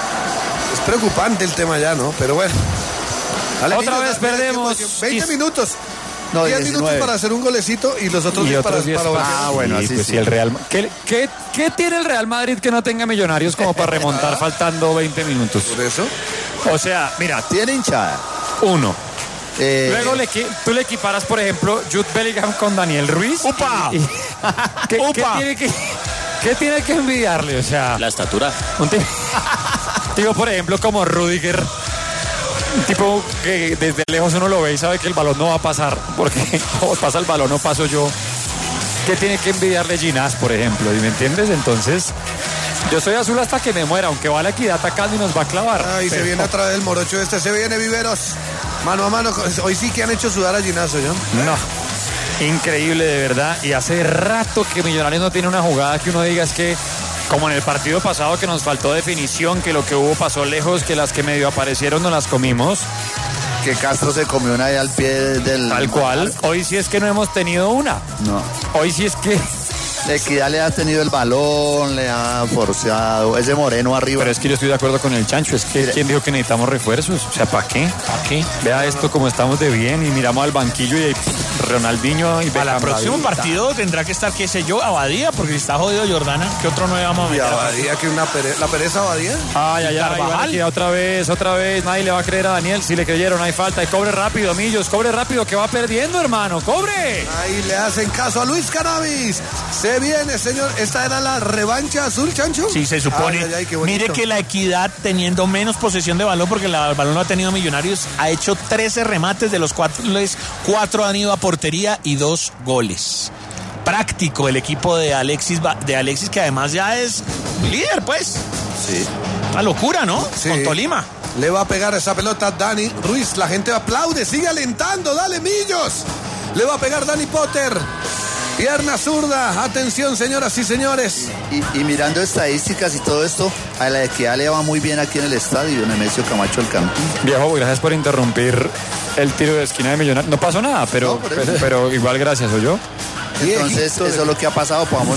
Es preocupante el tema ya, ¿no? Pero bueno. Otra vez perdemos. 20 minutos. No, 10 minutos para hacer un golecito y los otros 10 para bueno, así pues sí. El Real. ¿Qué tiene el Real Madrid que no tenga Millonarios como para remontar faltando 20 minutos? ¿Por eso? O sea, mira. Tiene hinchada. Uno. Luego tú le equiparas, por ejemplo, Jude Bellingham con Daniel Ruiz. ¡Upa! ¿Qué tiene que envidiarle? O sea, la estatura. Un tipo, por ejemplo, como Rudiger. Un tipo que desde lejos uno lo ve y sabe que el balón no va a pasar, porque como pasa el balón no paso yo. ¿Qué tiene que envidiarle Ginás, por ejemplo? ¿Me entiendes? Entonces, yo soy azul hasta que me muera, aunque va la Equidad atacando y nos va a clavar. Ay, se viene atrás del morocho se viene Viveros. Mano a mano, hoy sí que han hecho sudar a Ginás, ¿yo? No, increíble de verdad, y hace rato que Millonarios no tiene una jugada que uno diga es que Como en el partido pasado que nos faltó definición, que lo que hubo pasó lejos, que las que medio aparecieron no las comimos. Que Castro se comió una ahí al pie del... Tal cual. Hoy sí es que no hemos tenido una. No. Hoy sí es que... Equidad le ha tenido el balón, le ha forceado. Ese Moreno arriba. Pero es que yo estoy de acuerdo con el Chancho. Es que ¿quién dijo que necesitamos refuerzos? O sea, ¿para qué? ¿Para qué? Vea esto como estamos de bien y miramos al banquillo y Ronaldinho y Para el próximo partido tendrá que estar, qué sé yo, Abadía, porque si está jodido Jordana, ¿qué otro no le vamos a Y meter? Abadía, que la pereza Abadía. Ay, Ibarra, otra vez. Nadie le va a creer a Daniel. Si le creyeron, hay falta. Y cobre rápido, Millos. Cobre rápido, que va perdiendo, hermano. ¡Cobre! Ahí le hacen caso a Luis Cannabis. Se viene, señor. ¿Esta era la revancha azul, Chancho? Sí, se supone. Qué bonito. Mire que la Equidad, teniendo menos posesión de balón, porque el balón lo ha tenido Millonarios, ha hecho 13 remates, de los 4 han ido a portería y 2 goles. Práctico el equipo de Alexis, que además ya es líder, pues. Sí. Una locura, ¿no? Sí. Con Tolima. Le va a pegar esa pelota Dani Ruiz. La gente aplaude, sigue alentando. Dale, Millos. Le va a pegar Dani Potter. Pierna zurda. Atención, señoras y señores. Y mirando estadísticas y todo esto, a la Equidad le va muy bien aquí en el estadio, Nemesio Camacho del Campín. Viejo, gracias por interrumpir el tiro de esquina de Millonarios. No pasó nada, pero, No, pero igual gracias, ¿o yo? Entonces, eso es lo que ha pasado. Podamos,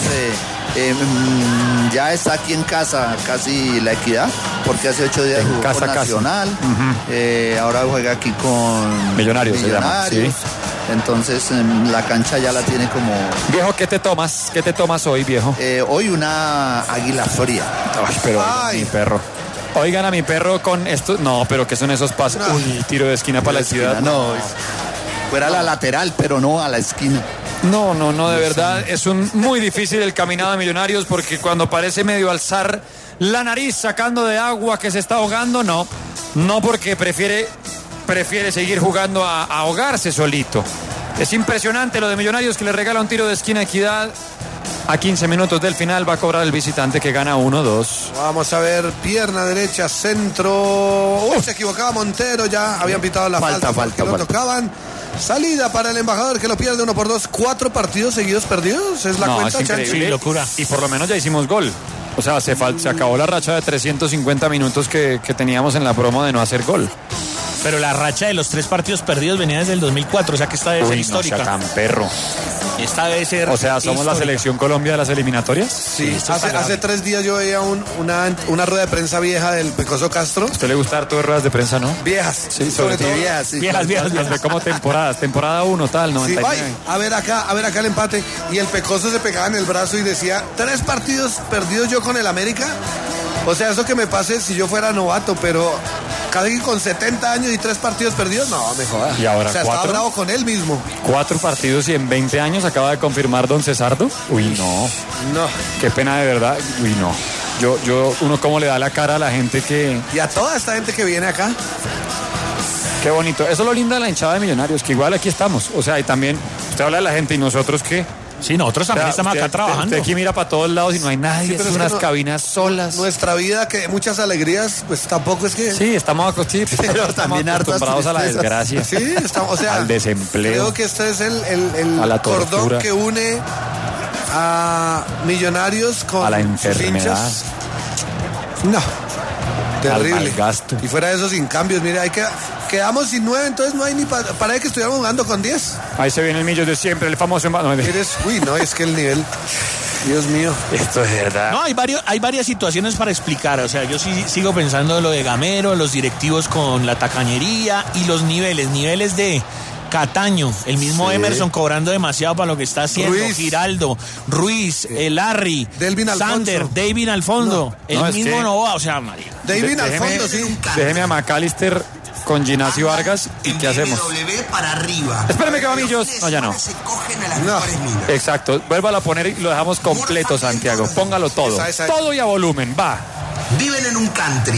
ya está aquí en casa casi la Equidad, porque hace 8 días jugó casa, con Nacional. Ahora juega aquí con Millonarios. Se llama, sí. Entonces, la cancha ya la tiene como... Viejo, ¿qué te tomas? ¿Qué te tomas hoy, viejo? Hoy una águila fría. Ay, pero Ay. mi perro. Oigan a mi perro con esto. No, pero ¿qué son esos pasos? No. Uy, tiro de esquina para la Equidad. No, fuera la lateral, pero no a la esquina. No, de verdad es muy difícil el caminado de Millonarios, porque cuando parece medio alzar la nariz sacando de agua que se está ahogando, no porque prefiere seguir jugando a ahogarse solito. Es impresionante lo de Millonarios, que le regala un tiro de esquina a Equidad. A 15 minutos del final va a cobrar el visitante, que gana 1-2. Vamos a ver, pierna derecha, centro. Se equivocaba Montero, ya habían pitado la falta. No tocaban. Salida para el embajador, que lo pierde 1-2. 4 partidos seguidos perdidos. Es la cuenta, es increíble. Sí, locura. Y por lo menos ya hicimos gol. O sea, se acabó la racha de 350 minutos que teníamos en la promo de no hacer gol. Pero la racha de los 3 partidos perdidos venía desde el 2004, o sea que esta debe ser histórica. No sea tan perro. Esta debe ser O sea, ¿somos histórica. la selección Colombia de las eliminatorias? Sí, hace 3 días yo veía una rueda de prensa vieja del Pecoso Castro. ¿A usted le gusta harto de ruedas de prensa, no? Viejas. Sí, sobre todo viejas, sí. Viejas. Las ve como temporadas. Temporada 1, tal, Sí, 99. vaya, a ver acá el empate. Y el Pecoso se pegaba en el brazo y decía, 3 partidos perdidos yo con el América. O sea, eso que me pase si yo fuera novato, pero casi con 70 años y 3 partidos perdidos, no, me joda. Y ahora o sea, 4. estaba bravo con él mismo. 4 partidos y en 20 años acaba de confirmar don Cesardo. Uy, no. No. Qué pena de verdad. Uy, no. Uno cómo le da la cara a la gente que... Y a toda esta gente que viene acá. Qué bonito. Eso es lo lindo de la hinchada de Millonarios, que igual aquí estamos. O sea, y también usted habla de la gente y nosotros que... Sí, nosotros también estamos acá trabajando. Usted aquí mira para todos lados y no hay nadie. Sí, pero es es que unas no- cabinas solas. Nuestra vida, que muchas alegrías, pues tampoco es que... Sí, estamos Pero también hartas acostumbrados a la tristezas. desgracia. Sí, estamos, o sea, Al desempleo. Creo que este es el A la cordón tortura. que une a Millonarios con A la sus enfermedad. hinchas. No, terrible. mal gasto. Y fuera de eso, sin cambios, mire, quedamos sin 9, entonces no hay ni para que estuviéramos jugando con 10. Ahí se viene el Millos de siempre, el famoso... No, No, es que el nivel, Dios mío. esto es verdad. No, hay varias situaciones para explicar. O sea, yo sí sigo pensando en lo de Gamero, los directivos con la tacañería y los niveles de Cataño, el mismo Sí. Emerson cobrando demasiado para lo que está haciendo, Ruiz. Giraldo, Ruiz, Larry, Delvin Alfonso. Sander, David Alfonso, el No, es mismo que- Novoa, o sea, María. David Déjeme- Alfonso, sí. Déjeme a McAllister con Ginás y Vargas. ¿Y qué hacemos? para arriba. Espérame que va Millos. No, ya no. Se cogen a las No. mejores minas. Exacto, vuélvalo a poner y lo dejamos completo, Santiago. Póngalo todo. Esa. Todo y a volumen, va. Viven en un country.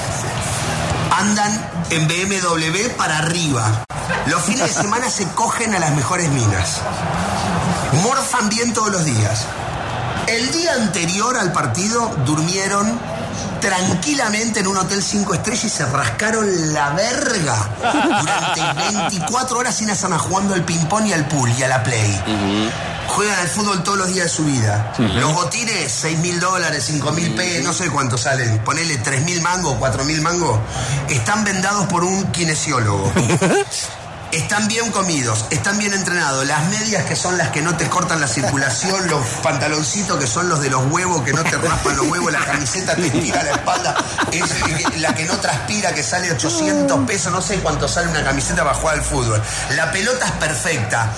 Andan en BMW para arriba. Los fines de semana se cogen a las mejores minas. Morfan bien todos los días. El día anterior al partido durmieron tranquilamente en un hotel 5 estrellas y se rascaron la verga durante 24 horas sin estar jugando al ping-pong y al pool y a la play. juegan al fútbol todos los días de su vida. Los botines, $6.000, $5.000, no sé cuánto salen, ponele 3.000 mangos, 4.000 mangos, están vendados por un kinesiólogo. Están bien comidos, están bien entrenados. Las medias, que son las que no te cortan la circulación, los pantaloncitos, que son los de los huevos, que no te raspan los huevos, la camiseta te estira la espalda, es la que no transpira, que sale 800 pesos, no sé cuánto sale una camiseta para jugar al fútbol. La pelota es perfecta,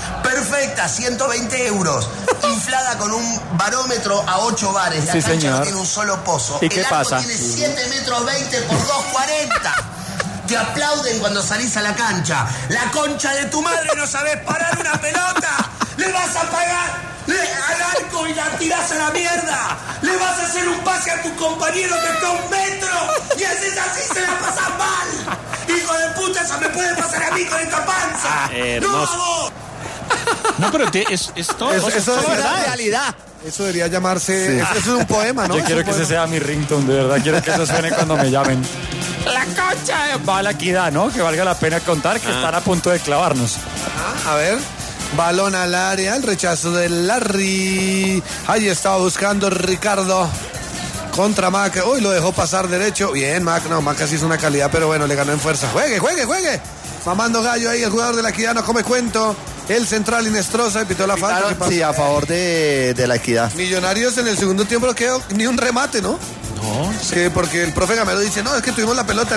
120 euros, inflada con un barómetro a 8 bares. La cancha no tiene un solo pozo. ¿Y qué pasa? Tiene 7,20 metros por 2,40. Te aplauden cuando salís a la cancha. La concha de tu madre, no sabés parar una pelota. Le vas a pagar al arco y la tirás a la mierda. Le vas a hacer un pase a tu compañero que está a 1 metro y haces así, se la pasás mal. Hijo de puta, eso me puede pasar a mí con esta panza. ¡No! No, pero es todo. Eso es verdad. realidad. Eso debería llamarse... Eso es un poema, ¿no? Yo quiero que ese sea mi ringtone, de verdad. Quiero que eso suene cuando me llamen. La concha va a la equidad, ¿no? Que valga la pena contar que están a punto de clavarnos. A ver, balón al área, el rechazo de Larry. Ahí estaba buscando Ricardo contra Maca. Uy, lo dejó pasar derecho. Bien, Maca. No, Maca sí hizo una calidad, pero bueno, le ganó en fuerza. Juegue. Mamando gallo ahí, el jugador de la Equidad no come cuento. El central Inestrosa pitó la falta. Sí, a favor de la Equidad. Millonarios en el segundo tiempo no quedó ni un remate, ¿no? No, sí, porque el profe Gamero dice, no, es que tuvimos la pelota,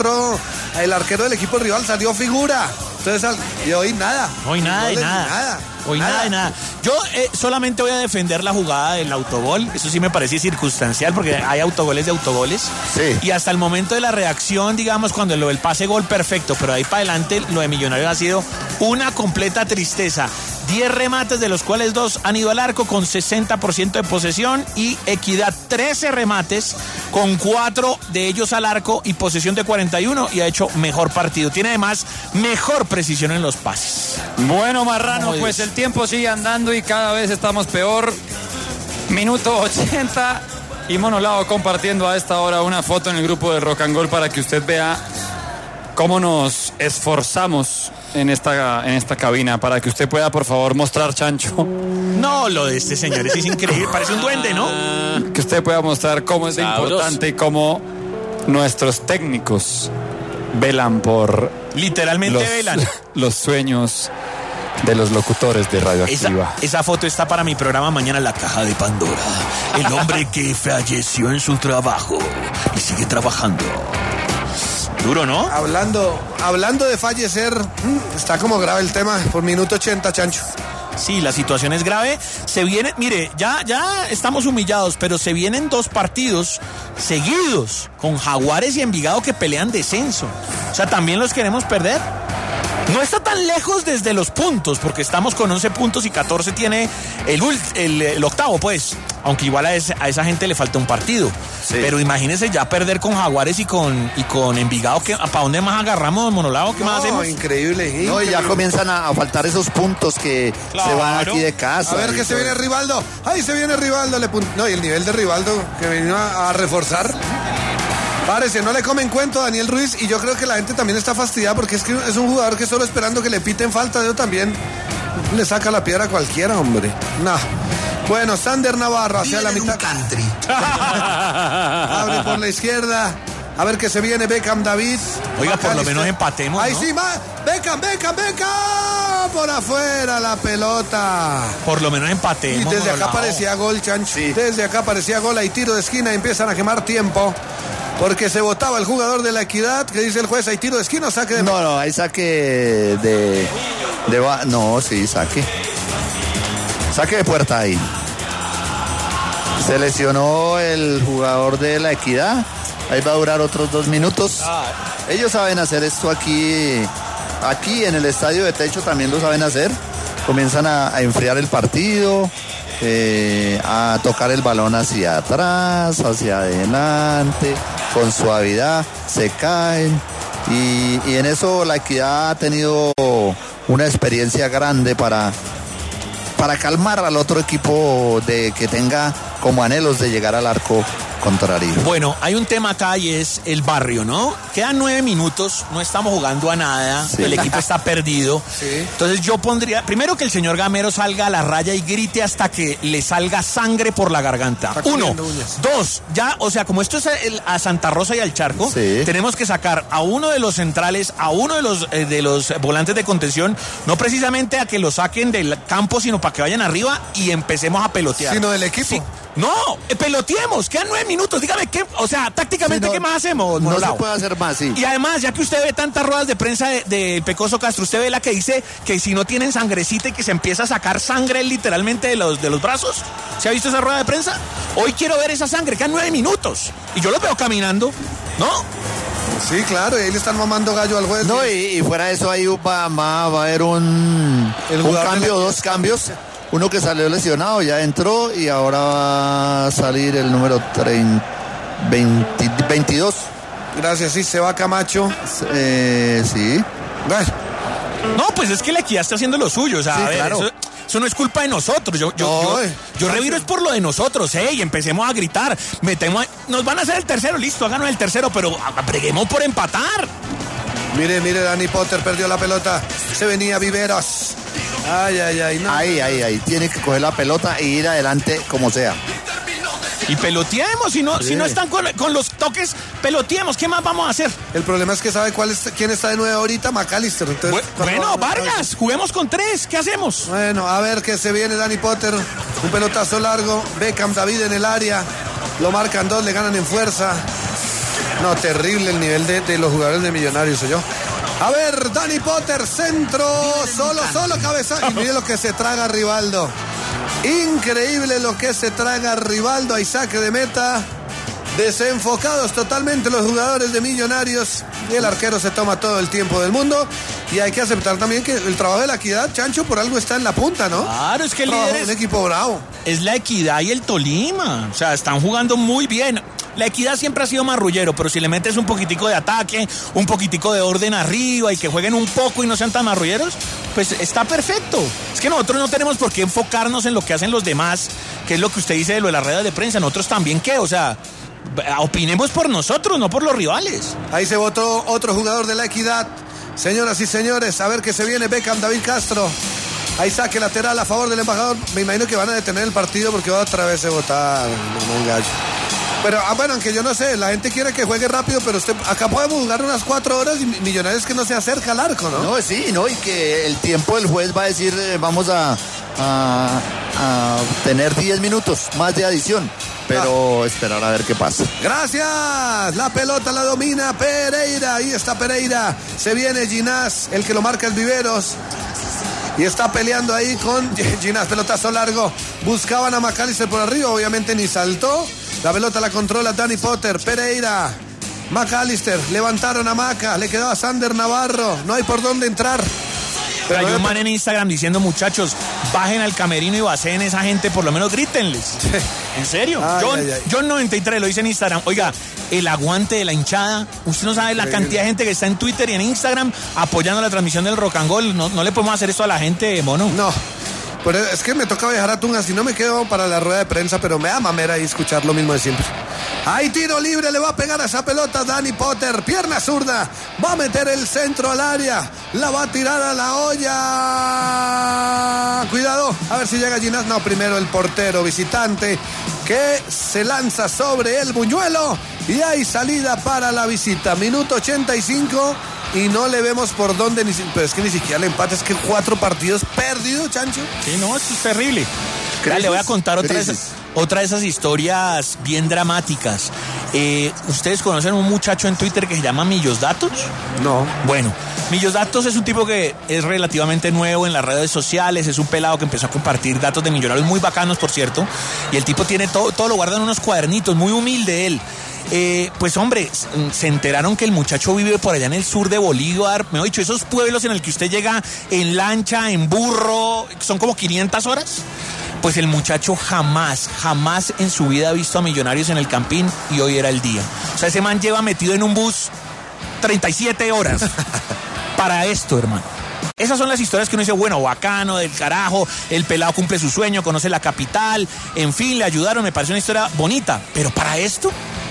el arquero del equipo rival salió figura. Entonces, y hoy nada. Hoy nada de nada. Hoy nada de nada. Yo solamente voy a defender la jugada del autogol. Eso sí me parece circunstancial porque hay autogoles de autogoles. Sí. Y hasta el momento de la reacción, digamos, cuando lo del pase gol, perfecto. Pero ahí para adelante lo de Millonarios ha sido una completa tristeza. 10 remates, de los cuales 2 han ido al arco con 60% de posesión, y Equidad 13 remates con 4 de ellos al arco y posesión de 41, y ha hecho mejor partido. Tiene además mejor precisión en los pases. Bueno, Marrano, pues el tiempo sigue andando y cada vez estamos peor. Minuto 80 y Monolao compartiendo a esta hora una foto en el grupo de Rock and Roll para que usted vea cómo nos esforzamos en esta cabina, para que usted pueda, por favor, mostrar, Chancho. No, lo de este señor es increíble, parece un duende, ¿no? Que usted pueda mostrar cómo es de importante y cómo nuestros técnicos velan por... Literalmente velan. Los sueños de los locutores de Radioactiva. Esa foto está para mi programa mañana, La Caja de Pandora. El hombre que falleció en su trabajo y sigue trabajando. Duro, ¿no? Hablando de fallecer, está como grave el tema por minuto 80, Chancho. Sí, la situación es grave. Se viene, mire, ya estamos humillados, pero se vienen 2 partidos seguidos con Jaguares y Envigado que pelean descenso. O sea, ¿también los queremos perder? No está tan lejos desde los puntos, porque estamos con 11 puntos y 14 tiene el octavo, pues. Aunque igual a esa gente le falta un partido. Sí. Pero imagínense ya perder con Jaguares y con Envigado. ¿Para dónde más agarramos, Monolao? ¿Qué más hacemos? Increíble. No, y ya comienzan a faltar esos puntos que se van aquí de casa. A ver que se viene Rivaldo. ¡Ay, se viene Rivaldo! No, y el nivel de Rivaldo que vino a reforzar. Parece, no le comen cuento a Daniel Ruiz, y yo creo que la gente también está fastidiada porque es que es un jugador que solo esperando que le piten falta, yo también le saca la piedra a cualquiera, hombre. No. Bueno, Sander Navarro hacia la mitad. Country. Abre por la izquierda. A ver que se viene Beckham David. Oiga, por lo menos empatemos, ahí ¿no? sí, Beckham. Por afuera la pelota. Por lo menos empatemos. Y desde acá parecía gol, Chancho. Sí. Desde acá parecía gol. Hay tiro de esquina y empiezan a quemar tiempo. Porque se votaba el jugador de la Equidad. ¿Qué dice el juez? ¿Hay tiro de esquina o saque de... No, hay saque no, sí, saque. Saque de puerta ahí. Se lesionó el jugador de la Equidad. Ahí va a durar otros 2 minutos. Ellos saben hacer esto aquí en el estadio de techo, también lo saben hacer. Comienzan a enfriar el partido, a tocar el balón hacia atrás, hacia adelante, con suavidad, se caen. Y en eso la Equidad ha tenido una experiencia grande para calmar al otro equipo que tenga como anhelos de llegar al arco contrario. Bueno, hay un tema acá y es el barrio, ¿no? Quedan 9 minutos, no estamos jugando a nada, Sí. el equipo está perdido. Sí. Entonces yo pondría, primero que el señor Gamero salga a la raya y grite hasta que le salga sangre por la garganta. Está 1, comiendo uñas. 2, ya, o sea, como esto es a Santa Rosa y al Charco, Sí. tenemos que sacar a uno de los centrales, a uno de los volantes de contención, no precisamente a que lo saquen del campo, sino para que vayan arriba y empecemos a pelotear. Sino del equipo. Sí. No, peloteemos, quedan 9 minutos, dígame qué, o sea, tácticamente, Sí, no, ¿qué más hacemos, No Monolao? se puede hacer más, sí. Y además, ya que usted ve tantas ruedas de prensa de Pecoso Castro, usted ve la que dice que si no tienen sangrecita y que se empieza a sacar sangre literalmente de los brazos. ¿Se ha visto esa rueda de prensa? Hoy quiero ver esa sangre, quedan 9 minutos. Y yo los veo caminando, ¿no? Sí, claro, y ahí le están mamando gallo al juez. No, y fuera de eso ahí va a haber un jugador cambio, de la- 2 cambios. Uno que salió lesionado, ya entró y ahora va a salir el número 22. Gracias, sí, se va Camacho. Sí. Bueno, No, pues es que la Equidad está haciendo lo suyo, o sea, Sí, a ver, claro. eso no es culpa de nosotros. Yo reviro es por lo de nosotros, y empecemos a gritar. Nos van a hacer el tercero, listo, háganos el tercero, pero breguemos por empatar. mire, Dani Potter perdió la pelota. Se venía Viveros. Ay, no. Ahí. Tiene que coger la pelota e ir adelante como sea. Y peloteemos, si no están con los toques, peloteemos, ¿qué más vamos a hacer? El problema es que sabe quién está de nuevo ahorita, McAllister. Entonces, Bueno, Vargas, juguemos con 3, ¿qué hacemos? Bueno, a ver qué se viene Dani Potter. Un pelotazo largo. Beckham David en el área. Lo marcan 2, le ganan en fuerza. No, terrible el nivel de los jugadores de Millonarios, soy yo. A ver, Dani Potter, centro, solo, cabeza. Y mire lo que se traga Rivaldo. Increíble lo que se traga Rivaldo. Hay saque de meta. Desenfocados totalmente los jugadores de Millonarios. Y el arquero se toma todo el tiempo del mundo. Y hay que aceptar también que el trabajo de la Equidad, Chancho, por algo está en la punta, ¿no? Claro, es que el Trabajo líder de un equipo bravo. es la Equidad y el Tolima. O sea, están jugando muy bien. La Equidad siempre ha sido marrullero, pero si le metes un poquitico de ataque, un poquitico de orden arriba y que jueguen un poco y no sean tan marrulleros, pues está perfecto. Es que nosotros no tenemos por qué enfocarnos en lo que hacen los demás, que es lo que usted dice de lo de las redes de prensa. Nosotros también, ¿qué? O sea, opinemos por nosotros, no por los rivales. Ahí se votó otro jugador de la Equidad. Señoras y señores, a ver qué se viene Beckham David Castro. Ahí saque lateral a favor del embajador. Me imagino que van a detener el partido porque va otra vez a votar un gallo. Pero, bueno, aunque yo no sé, la gente quiere que juegue rápido, pero acá podemos jugar unas 4 horas y Millonarios que no se acerca al arco, ¿no? No, sí, no, y que el tiempo del juez va a decir, vamos a tener 10 minutos más de adición. Pero esperar a ver qué pasa. Gracias. La pelota la domina Pereira. Ahí está Pereira. Se viene Ginás, el que lo marca el Viveros. Y está peleando ahí con Ginás. Pelotazo largo. Buscaban a McAllister por arriba. Obviamente ni saltó. La pelota la controla Dani Potter. Pereira. McAllister. Levantaron a Maca. Le quedaba Sander Navarro. No hay por dónde entrar. Pero hay un man en Instagram diciendo, muchachos, bajen al camerino y vacen a esa gente, por lo menos grítenles. ¿En serio? John 93 lo dice en Instagram. Oiga, el aguante de la hinchada. Usted no sabe la cantidad de gente que está en Twitter y en Instagram apoyando la transmisión del Rock and Roll. No le podemos hacer esto a la gente, mono. No. Pero es que me toca viajar a Tunja, si no me quedo para la rueda de prensa, pero me da mamera ahí escuchar lo mismo de siempre. Hay tiro libre, le va a pegar a esa pelota Dani Potter, pierna zurda, va a meter el centro al área, la va a tirar a la olla. Cuidado, a ver si llega Ginás. No, primero el portero visitante que se lanza sobre el buñuelo y hay salida para la visita. Minuto 85. Y no le vemos por dónde, pero es que ni siquiera el empate, es que 4 partidos perdidos, Chancho. Sí, no, esto es terrible. Le voy a contar otra de esas historias bien dramáticas. ¿Ustedes conocen un muchacho en Twitter que se llama Millos Datos? No. Bueno, Millos Datos es un tipo que es relativamente nuevo en las redes sociales, es un pelado que empezó a compartir datos de millonarios muy bacanos, por cierto, y el tipo tiene todo lo guarda en unos cuadernitos, muy humilde él. Pues hombre, se enteraron que el muchacho vive por allá en el sur de Bolívar, me he dicho, esos pueblos en el que usted llega en lancha, en burro, son como 500 horas. Pues el muchacho jamás en su vida ha visto a Millonarios en el Campín y hoy era el día. O sea, ese man lleva metido en un bus 37 horas para esto, hermano. Esas son las historias que uno dice, bueno, bacano, del carajo, el pelado cumple su sueño, conoce la capital, en fin, le ayudaron, me parece una historia bonita. Pero para esto,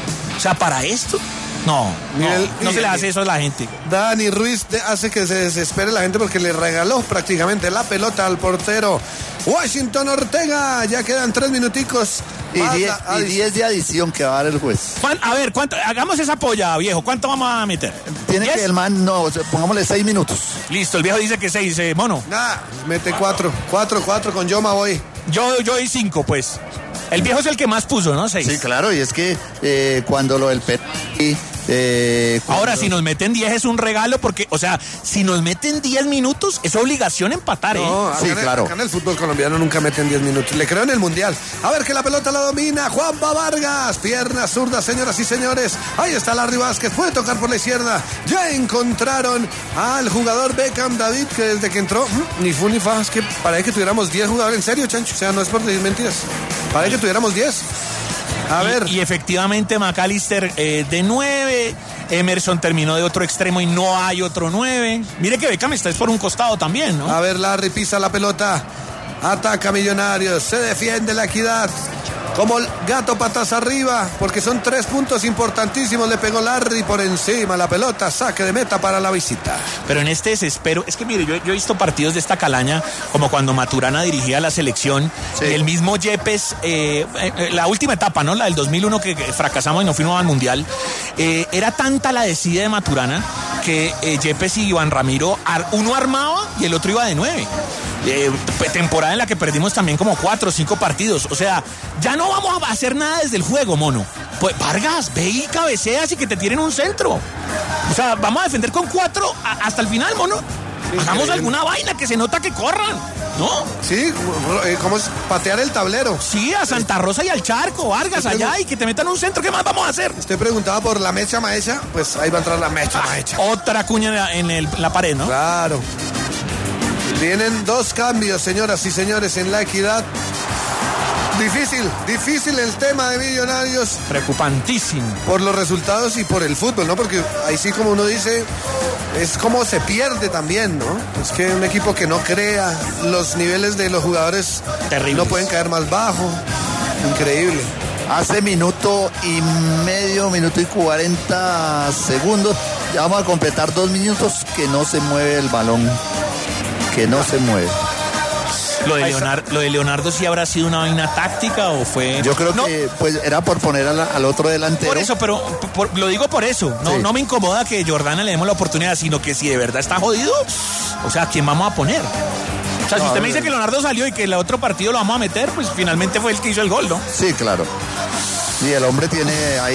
no se le hace eso a la gente. Dani Ruiz hace que se desespere la gente porque le regaló prácticamente la pelota al portero Washington Ortega. Ya quedan 3 minuticos. Y 10 de adición que va a dar el juez. A ver, ¿cuánto? Hagamos esa polla, viejo. ¿Cuánto vamos a meter? Tiene ¿10? Que el man, no, pongámosle 6 minutos. Listo, el viejo dice que 6, mono. Mete 4. 4, con Yoma voy. Yo doy 5, pues. El viejo es el que más puso, ¿no? 6. Sí, claro, y es que cuando lo del ahora, si nos meten 10 es un regalo porque, o sea, si nos meten 10 minutos es obligación empatar, ¿eh? No, sí, claro. Acá en el fútbol colombiano nunca meten 10 minutos. Le creo en el Mundial. A ver que la pelota la domina Juanpa Vargas. Pierna zurda, señoras y señores. Ahí está Larry Vázquez. Puede tocar por la izquierda. Ya encontraron al jugador Beckham David, que desde que entró, ni fu ni fa. Es que parece que tuviéramos 10 jugadores. En serio, Chancho. O sea, no es por decir mentiras. Parece que tuviéramos 10. A ver. Y efectivamente McAllister de 9, Emerson terminó de otro extremo y no hay otro 9. Mire que Beckham está por un costado también, ¿no? A ver, Larry pisa la pelota, ataca Millonarios, se defiende la Equidad. Como el gato patas arriba, porque son 3 puntos importantísimos. Le pegó Larry por encima la pelota, saque de meta para la visita. Pero en este desespero, es que mire, yo he visto partidos de esta calaña, como cuando Maturana dirigía la selección, sí. El mismo Yepes, la última etapa, ¿no? La del 2001 que fracasamos y no fuimos al Mundial. Era tanta la decida de Maturana que Yepes y Iván Ramiro, uno armaba y el otro iba de 9. Temporada en la que perdimos también como 4 o 5 partidos. O sea, ya no vamos a hacer nada desde el juego, mono. Pues Vargas, ve y cabeceas y que te tiren un centro. O sea, vamos a defender con 4 hasta el final, mono. Sí, hagamos alguna vaina que se nota que corran, ¿no? Sí, ¿cómo es? Patear el tablero. Sí, a Santa Rosa y al Charco, Vargas allá, y que te metan un centro. ¿Qué más vamos a hacer? Usted preguntaba por la mecha maecha, pues ahí va a entrar la mecha maecha. Otra cuña en la pared, ¿no? Claro. Vienen 2 cambios, señoras y señores, en la Equidad. Difícil el tema de Millonarios. Preocupantísimo. Por los resultados y por el fútbol, ¿no? Porque ahí sí, como uno dice, es como se pierde también, ¿no? Es que un equipo que no crea, los niveles de los jugadores terribles, no pueden caer más bajo. Increíble. Hace minuto y medio, minuto y 40 segundos. Ya vamos a completar 2 minutos que no se mueve el balón. Que no se mueve. ¿Lo de Leonardo sí habrá sido una vaina táctica o fue...? Yo creo que pues era por poner al otro delantero. Por eso, pero lo digo por eso. No, sí. No me incomoda que Jordana le demos la oportunidad, sino que si de verdad está jodido, o sea, ¿quién vamos a poner? O sea, si usted me dice que Leonardo salió y que el otro partido lo vamos a meter, pues finalmente fue el que hizo el gol, ¿no? Sí, claro. Y el hombre tiene ahí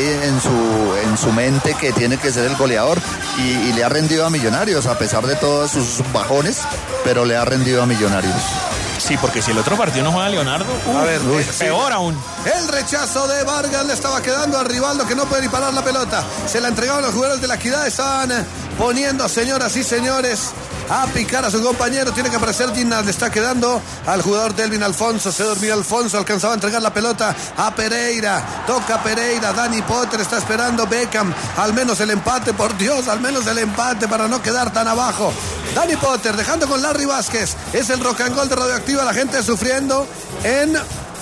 en su mente que tiene que ser el goleador y le ha rendido a Millonarios a pesar de todos sus bajones, pero le ha rendido a Millonarios. Sí, porque si el otro partido no juega Leonardo, a ver, peor aún. El rechazo de Vargas le estaba quedando a Rivaldo, que no puede ni parar la pelota. Se la entregaban los jugadores de la Equidad, estaban poniendo, señoras y señores, a picar a su compañero. Tiene que aparecer Ginás, le está quedando al jugador Delvin Alfonso. Se dormía Alfonso, alcanzaba a entregar la pelota a Pereira. Toca Pereira, Dani Potter está esperando Beckham. Al menos el empate, por Dios, al menos el empate para no quedar tan abajo. Dani Potter dejando con Larry Vázquez. Es el rock and roll de Radioactiva, la gente sufriendo en...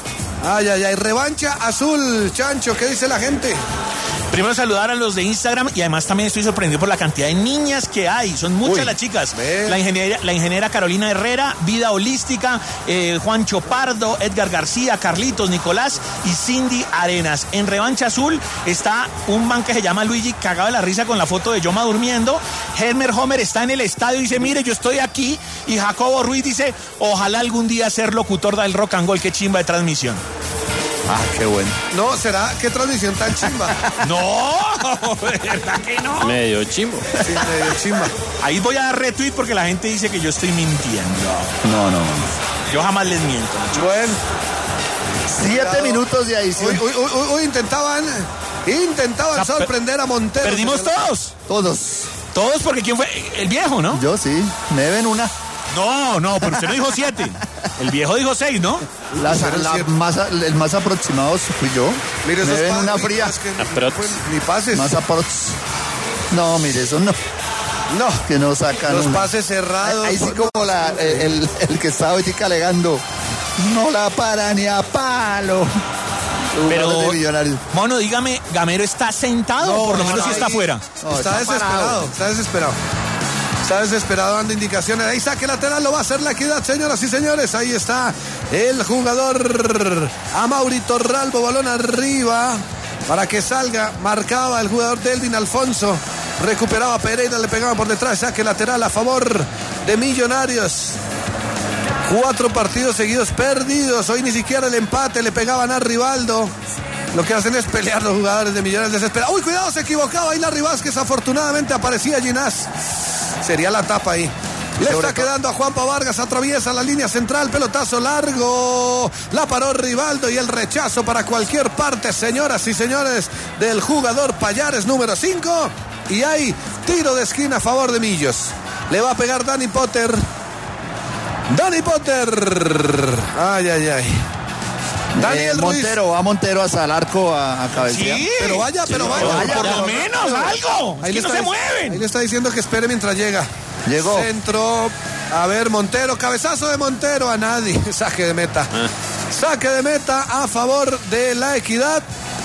Ay, revancha azul, Chancho, ¿qué dice la gente? Primero saludar a los de Instagram y además también estoy sorprendido por la cantidad de niñas que hay. Son muchas las chicas. La ingeniera Carolina Herrera, Vida Holística, Juancho Pardo, Edgar García, Carlitos, Nicolás y Cindy Arenas. En Revancha Azul está un man que se llama Luigi, cagado de la risa con la foto de Yoma durmiendo. Helmer Homer está en el estadio y dice, mire, yo estoy aquí. Y Jacobo Ruiz dice, ojalá algún día ser locutor del Rock and Roll. Qué chimba de transmisión. Ah, qué bueno. No, ¿será? ¿Qué transmisión tan chimba? No, ¿verdad que no? Medio chimbo. Sí, medio chimba. Ahí voy a dar retweet porque la gente dice que yo estoy mintiendo. No. Yo jamás les miento. Bueno. 7 minutos de adición. Uy, intentaban sorprender a Montero. ¿Perdimos todos? Todos porque ¿quién fue? El viejo, ¿no? Yo sí, me deben una. No, pero usted no dijo 7. El viejo dijo 6, ¿no? El más aproximado fui yo. Mire, me ven una fría. Ni pases. Más aprox. No, mire, eso no. No, que no sacan Los una. pases cerrados. Ahí sí como el que estaba ahorita alegando. No la para ni a palo. Pero, Mono, dígame, ¿Gamero está sentado o por lo menos sí está afuera? No, está desesperado, está desesperado. Está desesperado dando indicaciones. Ahí saque lateral, lo va a hacer La Equidad, señoras y señores. Ahí está el jugador Amaury Torralbo, balón arriba para que salga. Marcaba el jugador Delvin Alfonso. Recuperaba Pereira, le pegaba por detrás. Saque lateral a favor de Millonarios. 4 partidos seguidos perdidos. Hoy ni siquiera el empate le pegaban a Rivaldo. Lo que hacen es pelear los jugadores de Millonarios desesperados. ¡Uy, cuidado! Se equivocaba ahí Larry Vázquez. Afortunadamente aparecía Ginás. Sería la tapa ahí. Le está quedando a Juanpa Vargas. Atraviesa la línea central. Pelotazo largo. La paró Rivaldo y el rechazo para cualquier parte, señoras y señores, del jugador Payares número 5. Y hay tiro de esquina a favor de Millos. Le va a pegar Dani Potter. Dani Potter. Ay, ay, ay. Daniel Montero, va Montero hasta el arco a cabecear. Sí, pero vaya. Por lo menos algo. Ahí es que no se mueven. Ahí le está diciendo que espere mientras llega. Llegó. Centro. A ver, Montero. Cabezazo de Montero a nadie. Saque de meta. Saque de meta a favor de La Equidad.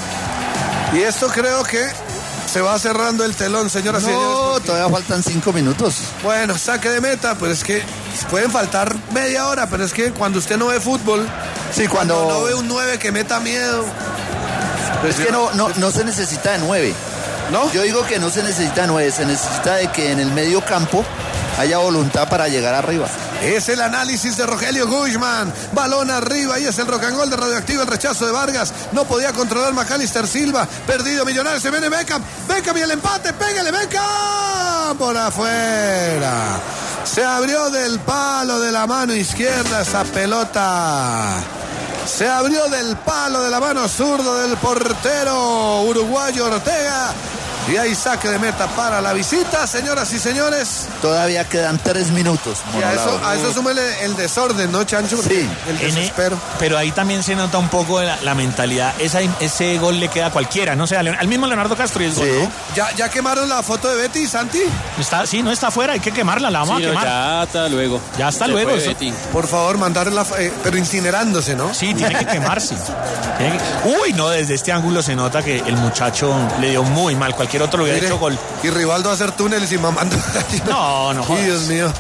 Y esto creo que se va cerrando el telón, señoras y señores. No, todavía faltan 5 minutos. Bueno, saque de meta, pero es que pueden faltar media hora, pero es que cuando usted no ve fútbol, sí, cuando no ve un 9 que meta miedo. Pero es que no se necesita de 9. ¿No? Yo digo que no se necesita de 9, se necesita de que en el medio campo haya voluntad para llegar arriba. Es el análisis de Rogelio Guzmán. Balón arriba y es el rock and roll de Radioactivo. El rechazo de Vargas. No podía controlar Macalister Silva. Perdido Millonarios. Se viene Beckham. Beckham y el empate. Pégale Beckham. Por afuera. Se abrió del palo de la mano izquierda esa pelota. Se abrió del palo de la mano zurdo del portero uruguayo Ortega. Y hay saque de meta para la visita, señoras y señores. Todavía quedan 3 minutos. Y a eso súmele el desorden, ¿no, Chancho? Sí. El desespero. Pero ahí también se nota un poco la mentalidad. Ese gol le queda a cualquiera, ¿no? O sea, al mismo Leonardo Castro y el gol, ¿no? ¿Ya quemaron la foto de Betty, Santi? Sí, no está afuera, hay que quemarla, la vamos a quemar. Ya está luego. Ya está luego. Por favor, mandarla, pero incinerándose, ¿no? Sí, tiene que quemarse. Uy, no, desde este ángulo se nota que el muchacho le dio muy mal. Cualquier otro le hubiera hecho gol. Y Rivaldo a hacer túneles y mamando. No. Dios mío.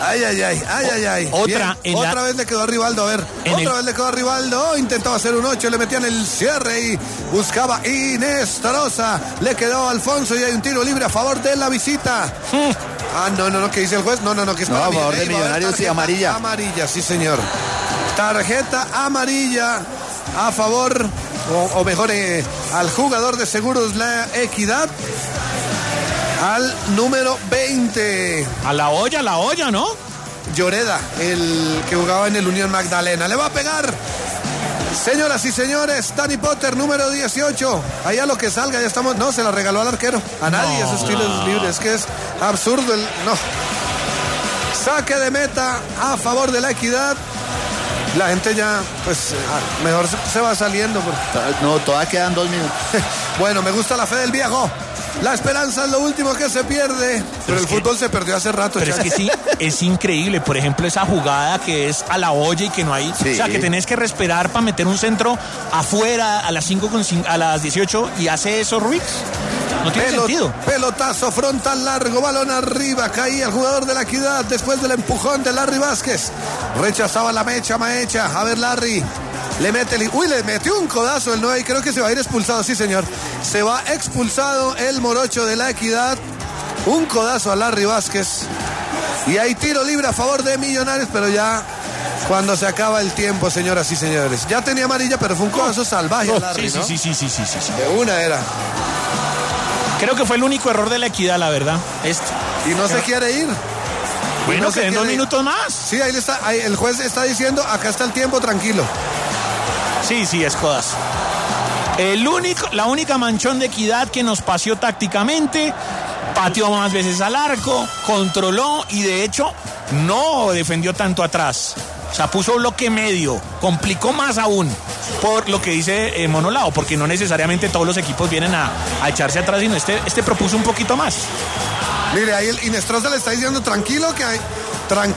Ay. Otra vez le quedó a Rivaldo, a ver. Vez le quedó a Rivaldo. Intentaba hacer un 8, le metían el cierre y buscaba Inestrosa. Le quedó a Alfonso y hay un tiro libre a favor de la visita. No, ¿qué dice el juez? No, que es para a favor de Millonarios y amarilla. Amarilla, sí, señor. Tarjeta amarilla a favor, o mejor, al jugador de Seguros La Equidad. Al número 20. A la olla, ¿no? Lloreda, el que jugaba en el Unión Magdalena. Le va a pegar. Señoras y señores, Dani Potter, número 18. Allá lo que salga, ya estamos. No, se la regaló al arquero. A nadie esos tiros libres, que es absurdo. No. Saque de meta a favor de La Equidad. La gente ya, pues, mejor se va saliendo. No, todavía quedan 2 minutos. Bueno, me gusta la fe del viejo. La esperanza es lo último que se pierde. Pero el fútbol se perdió hace rato. Pero es que sí, es increíble. Por ejemplo, esa jugada que es a la olla y que no hay. Sí. O sea, que tenés que respirar para meter un centro afuera a las 18 y hace eso Ruiz. No tiene sentido. Pelotazo frontal largo, balón arriba. Caía el jugador de La Equidad después del empujón de Larry Vázquez. Rechazaba la mecha. A ver, Larry. Le metió un codazo el 9 y creo que se va a ir expulsado, sí señor. Se va expulsado el morocho de La Equidad. Un codazo a Larry Vázquez. Y hay tiro libre a favor de Millonarios, pero ya cuando se acaba el tiempo, señoras y señores. Ya tenía amarilla, pero fue un codazo salvaje a Larry, ¿no? Sí. De una era. Creo que fue el único error de La Equidad, la verdad. Y no se quiere ir. Bueno, queden 2 minutos más. Sí, ahí el juez está diciendo, acá está el tiempo, tranquilo. Sí, es codazo. La única manchón de Equidad que nos paseó tácticamente, pateó más veces al arco, controló y de hecho no defendió tanto atrás. O sea, puso bloque medio, complicó más aún, por lo que dice Monolao, porque no necesariamente todos los equipos vienen a echarse atrás, sino este propuso un poquito más. Mire, ahí el Inestrosa le está diciendo tranquilo que hay.